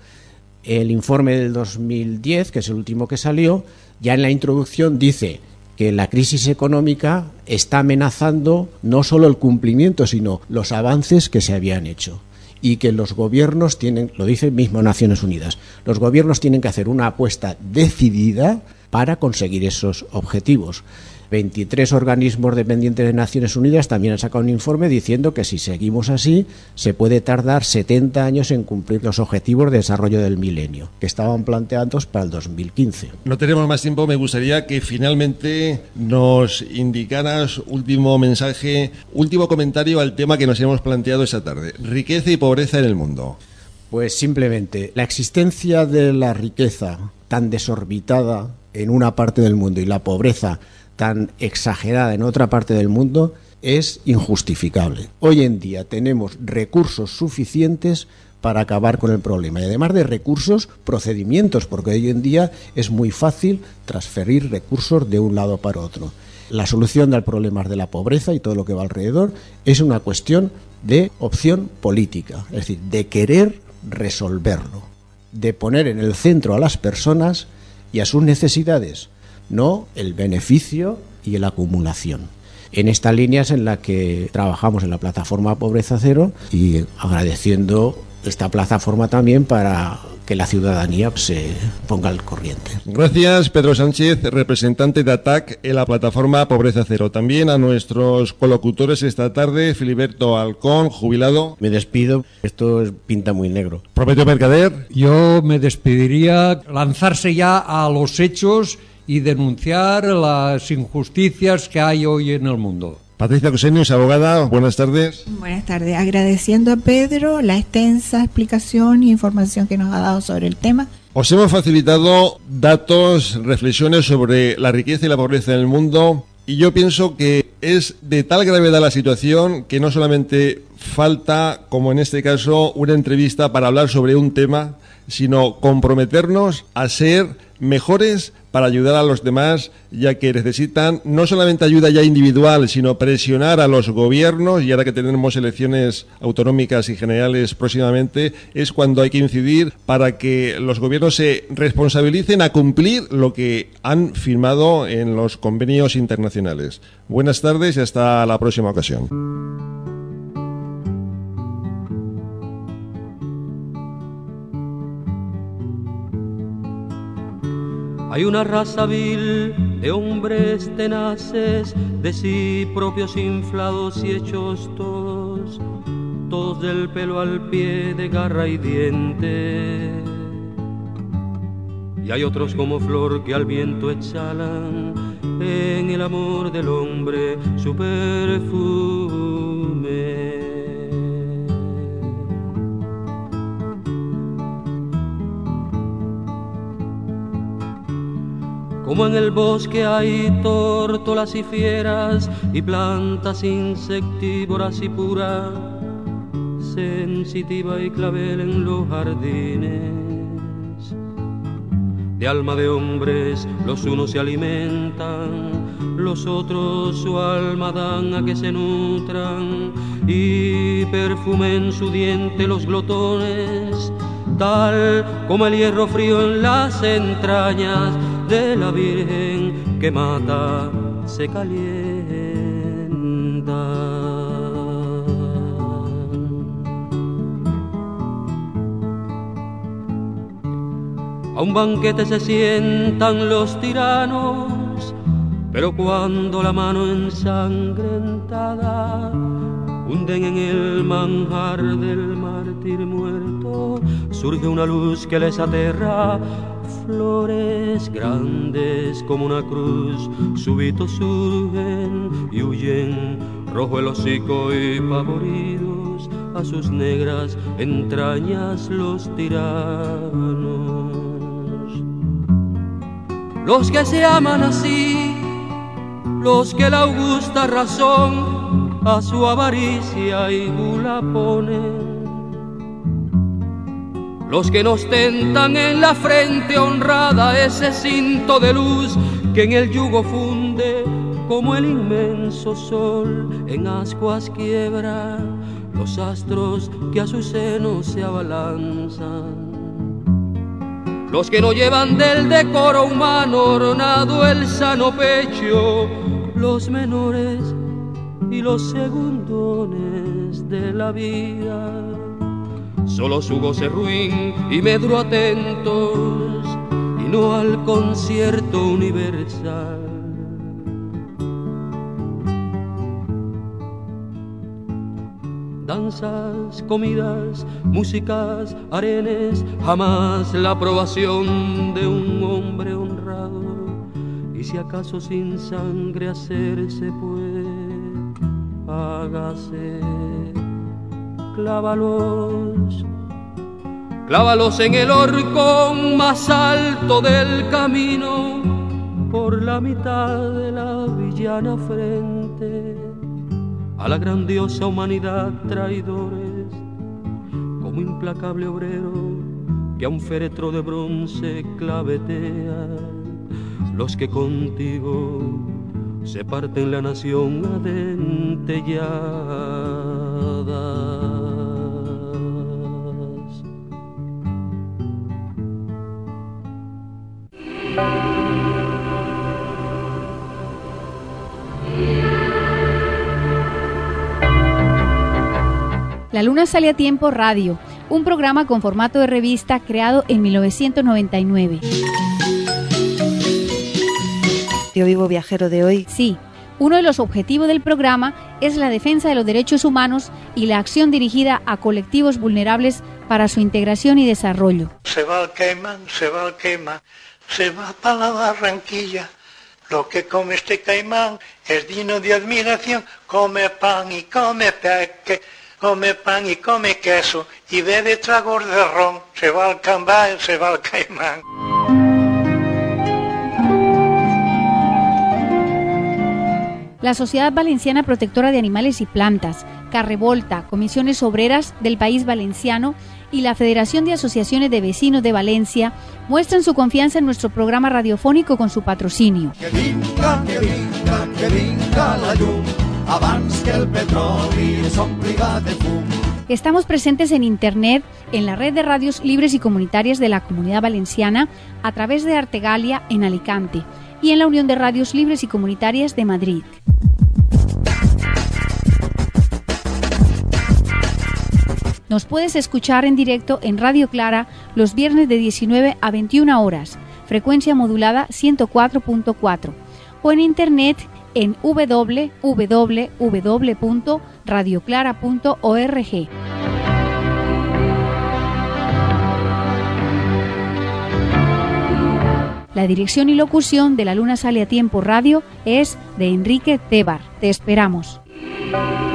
El informe del 2010, que es el último que salió, ya en la introducción dice que la crisis económica está amenazando no solo el cumplimiento, sino los avances que se habían hecho. Y que los gobiernos tienen, lo dice mismo Naciones Unidas, los gobiernos tienen que hacer una apuesta decidida para conseguir esos objetivos. 23 organismos dependientes de Naciones Unidas también han sacado un informe diciendo que si seguimos así se puede tardar 70 años en cumplir los objetivos de desarrollo del milenio, que estaban planteados para el 2015. No tenemos más tiempo, me gustaría que finalmente nos indicaras último mensaje, último comentario al tema que nos hemos planteado esta tarde, riqueza y pobreza en el mundo. Pues simplemente, la existencia de la riqueza tan desorbitada en una parte del mundo y la pobreza tan exagerada en otra parte del mundo es injustificable. Hoy en día tenemos recursos suficientes para acabar con el problema y además de recursos, procedimientos, porque hoy en día es muy fácil transferir recursos de un lado para otro. La solución al problema de la pobreza y todo lo que va alrededor es una cuestión de opción política, es decir, de querer resolverlo, de poner en el centro a las personas y a sus necesidades, no el beneficio y la acumulación. En esta línea es en la que trabajamos en la plataforma Pobreza Cero y agradeciendo esta plataforma también para que la ciudadanía se ponga al corriente. Gracias, Pedro Sánchez, representante de ATAC en la plataforma Pobreza Cero. También a nuestros colocutores esta tarde, Filiberto Alcón, jubilado. Me despido, esto pinta muy negro. Prometeo Mercader. Yo me despediría, lanzarse ya a los hechos y denunciar las injusticias que hay hoy en el mundo. Patricia Cosenius, abogada, buenas tardes. Buenas tardes, agradeciendo a Pedro la extensa explicación y información que nos ha dado sobre el tema. Os hemos facilitado datos, reflexiones sobre la riqueza y la pobreza en el mundo y yo pienso que es de tal gravedad la situación que no solamente falta, como en este caso, una entrevista para hablar sobre un tema, sino comprometernos a ser mejores para ayudar a los demás, ya que necesitan no solamente ayuda ya individual, sino presionar a los gobiernos, y ahora que tenemos elecciones autonómicas y generales próximamente, es cuando hay que incidir para que los gobiernos se responsabilicen a cumplir lo que han firmado en los convenios internacionales. Buenas tardes y hasta la próxima ocasión. Hay una raza vil de hombres tenaces, de sí propios inflados y hechos todos, todos del pelo al pie de garra y diente. Y hay otros como flor que al viento exhalan en el amor del hombre su perfume. Como en el bosque hay tórtolas y fieras y plantas insectívoras y pura, sensitiva y clavel en los jardines. De alma de hombres los unos se alimentan, los otros su alma dan a que se nutran y perfumen su diente los glotones, tal como el hierro frío en las entrañas de la Virgen que mata se calienta. A un banquete se sientan los tiranos, pero cuando la mano ensangrentada hunden en el manjar del mártir muerto, surge una luz que les aterra. Flores grandes como una cruz súbito surgen y huyen, rojo el hocico y pavoridos a sus negras entrañas los tiranos. Los que se aman así, los que la augusta razón a su avaricia y gula ponen. Los que nos tentan en la frente honrada ese cinto de luz que en el yugo funde como el inmenso sol en ascuas quiebra los astros que a su seno se abalanzan. Los que no llevan del decoro humano ornado el sano pecho, los menores y los segundones de la vida, solo su goce ruin y medro atentos y no al concierto universal. Danzas, comidas, músicas, arenes, jamás la aprobación de un hombre honrado. Y si acaso sin sangre hacerse puede, hágase. Clávalos, clávalos en el horcón más alto del camino, por la mitad de la villana frente, a la grandiosa humanidad traidores, como implacable obrero que a un féretro de bronce clavetea. Los que contigo se parten la nación adentellada. La Luna Sale a Tiempo Radio, un programa con formato de revista creado en 1999. Tío Vivo Viajero de hoy. Sí, uno de los objetivos del programa es la defensa de los derechos humanos y la acción dirigida a colectivos vulnerables para su integración y desarrollo. Se va al Caimán, se va al Caimán, se va para la Barranquilla. Lo que come este caimán es digno de admiración. Come pan y come peque, come pan y come queso y bebe tragos de ron. Se va al Cambay, se va al Caimán. La Sociedad Valenciana Protectora de Animales y Plantas, Carrevolta, Comisiones Obreras del País Valenciano y la Federación de Asociaciones de Vecinos de Valencia muestran su confianza en nuestro programa radiofónico con su patrocinio. Que vinga la llum, abans que el petroli s'ompliga de fum. Estamos presentes en Internet, en la red de radios libres y comunitarias de la Comunidad Valenciana, a través de Artegalia en Alicante y en la Unión de Radios Libres y Comunitarias de Madrid. Nos puedes escuchar en directo en Radio Clara los viernes de 19 a 21 horas, frecuencia modulada 104.4, o en internet en www.radioclara.org. La dirección y locución de La Luna Sale a Tiempo Radio es de Enrique Tebar. Te esperamos.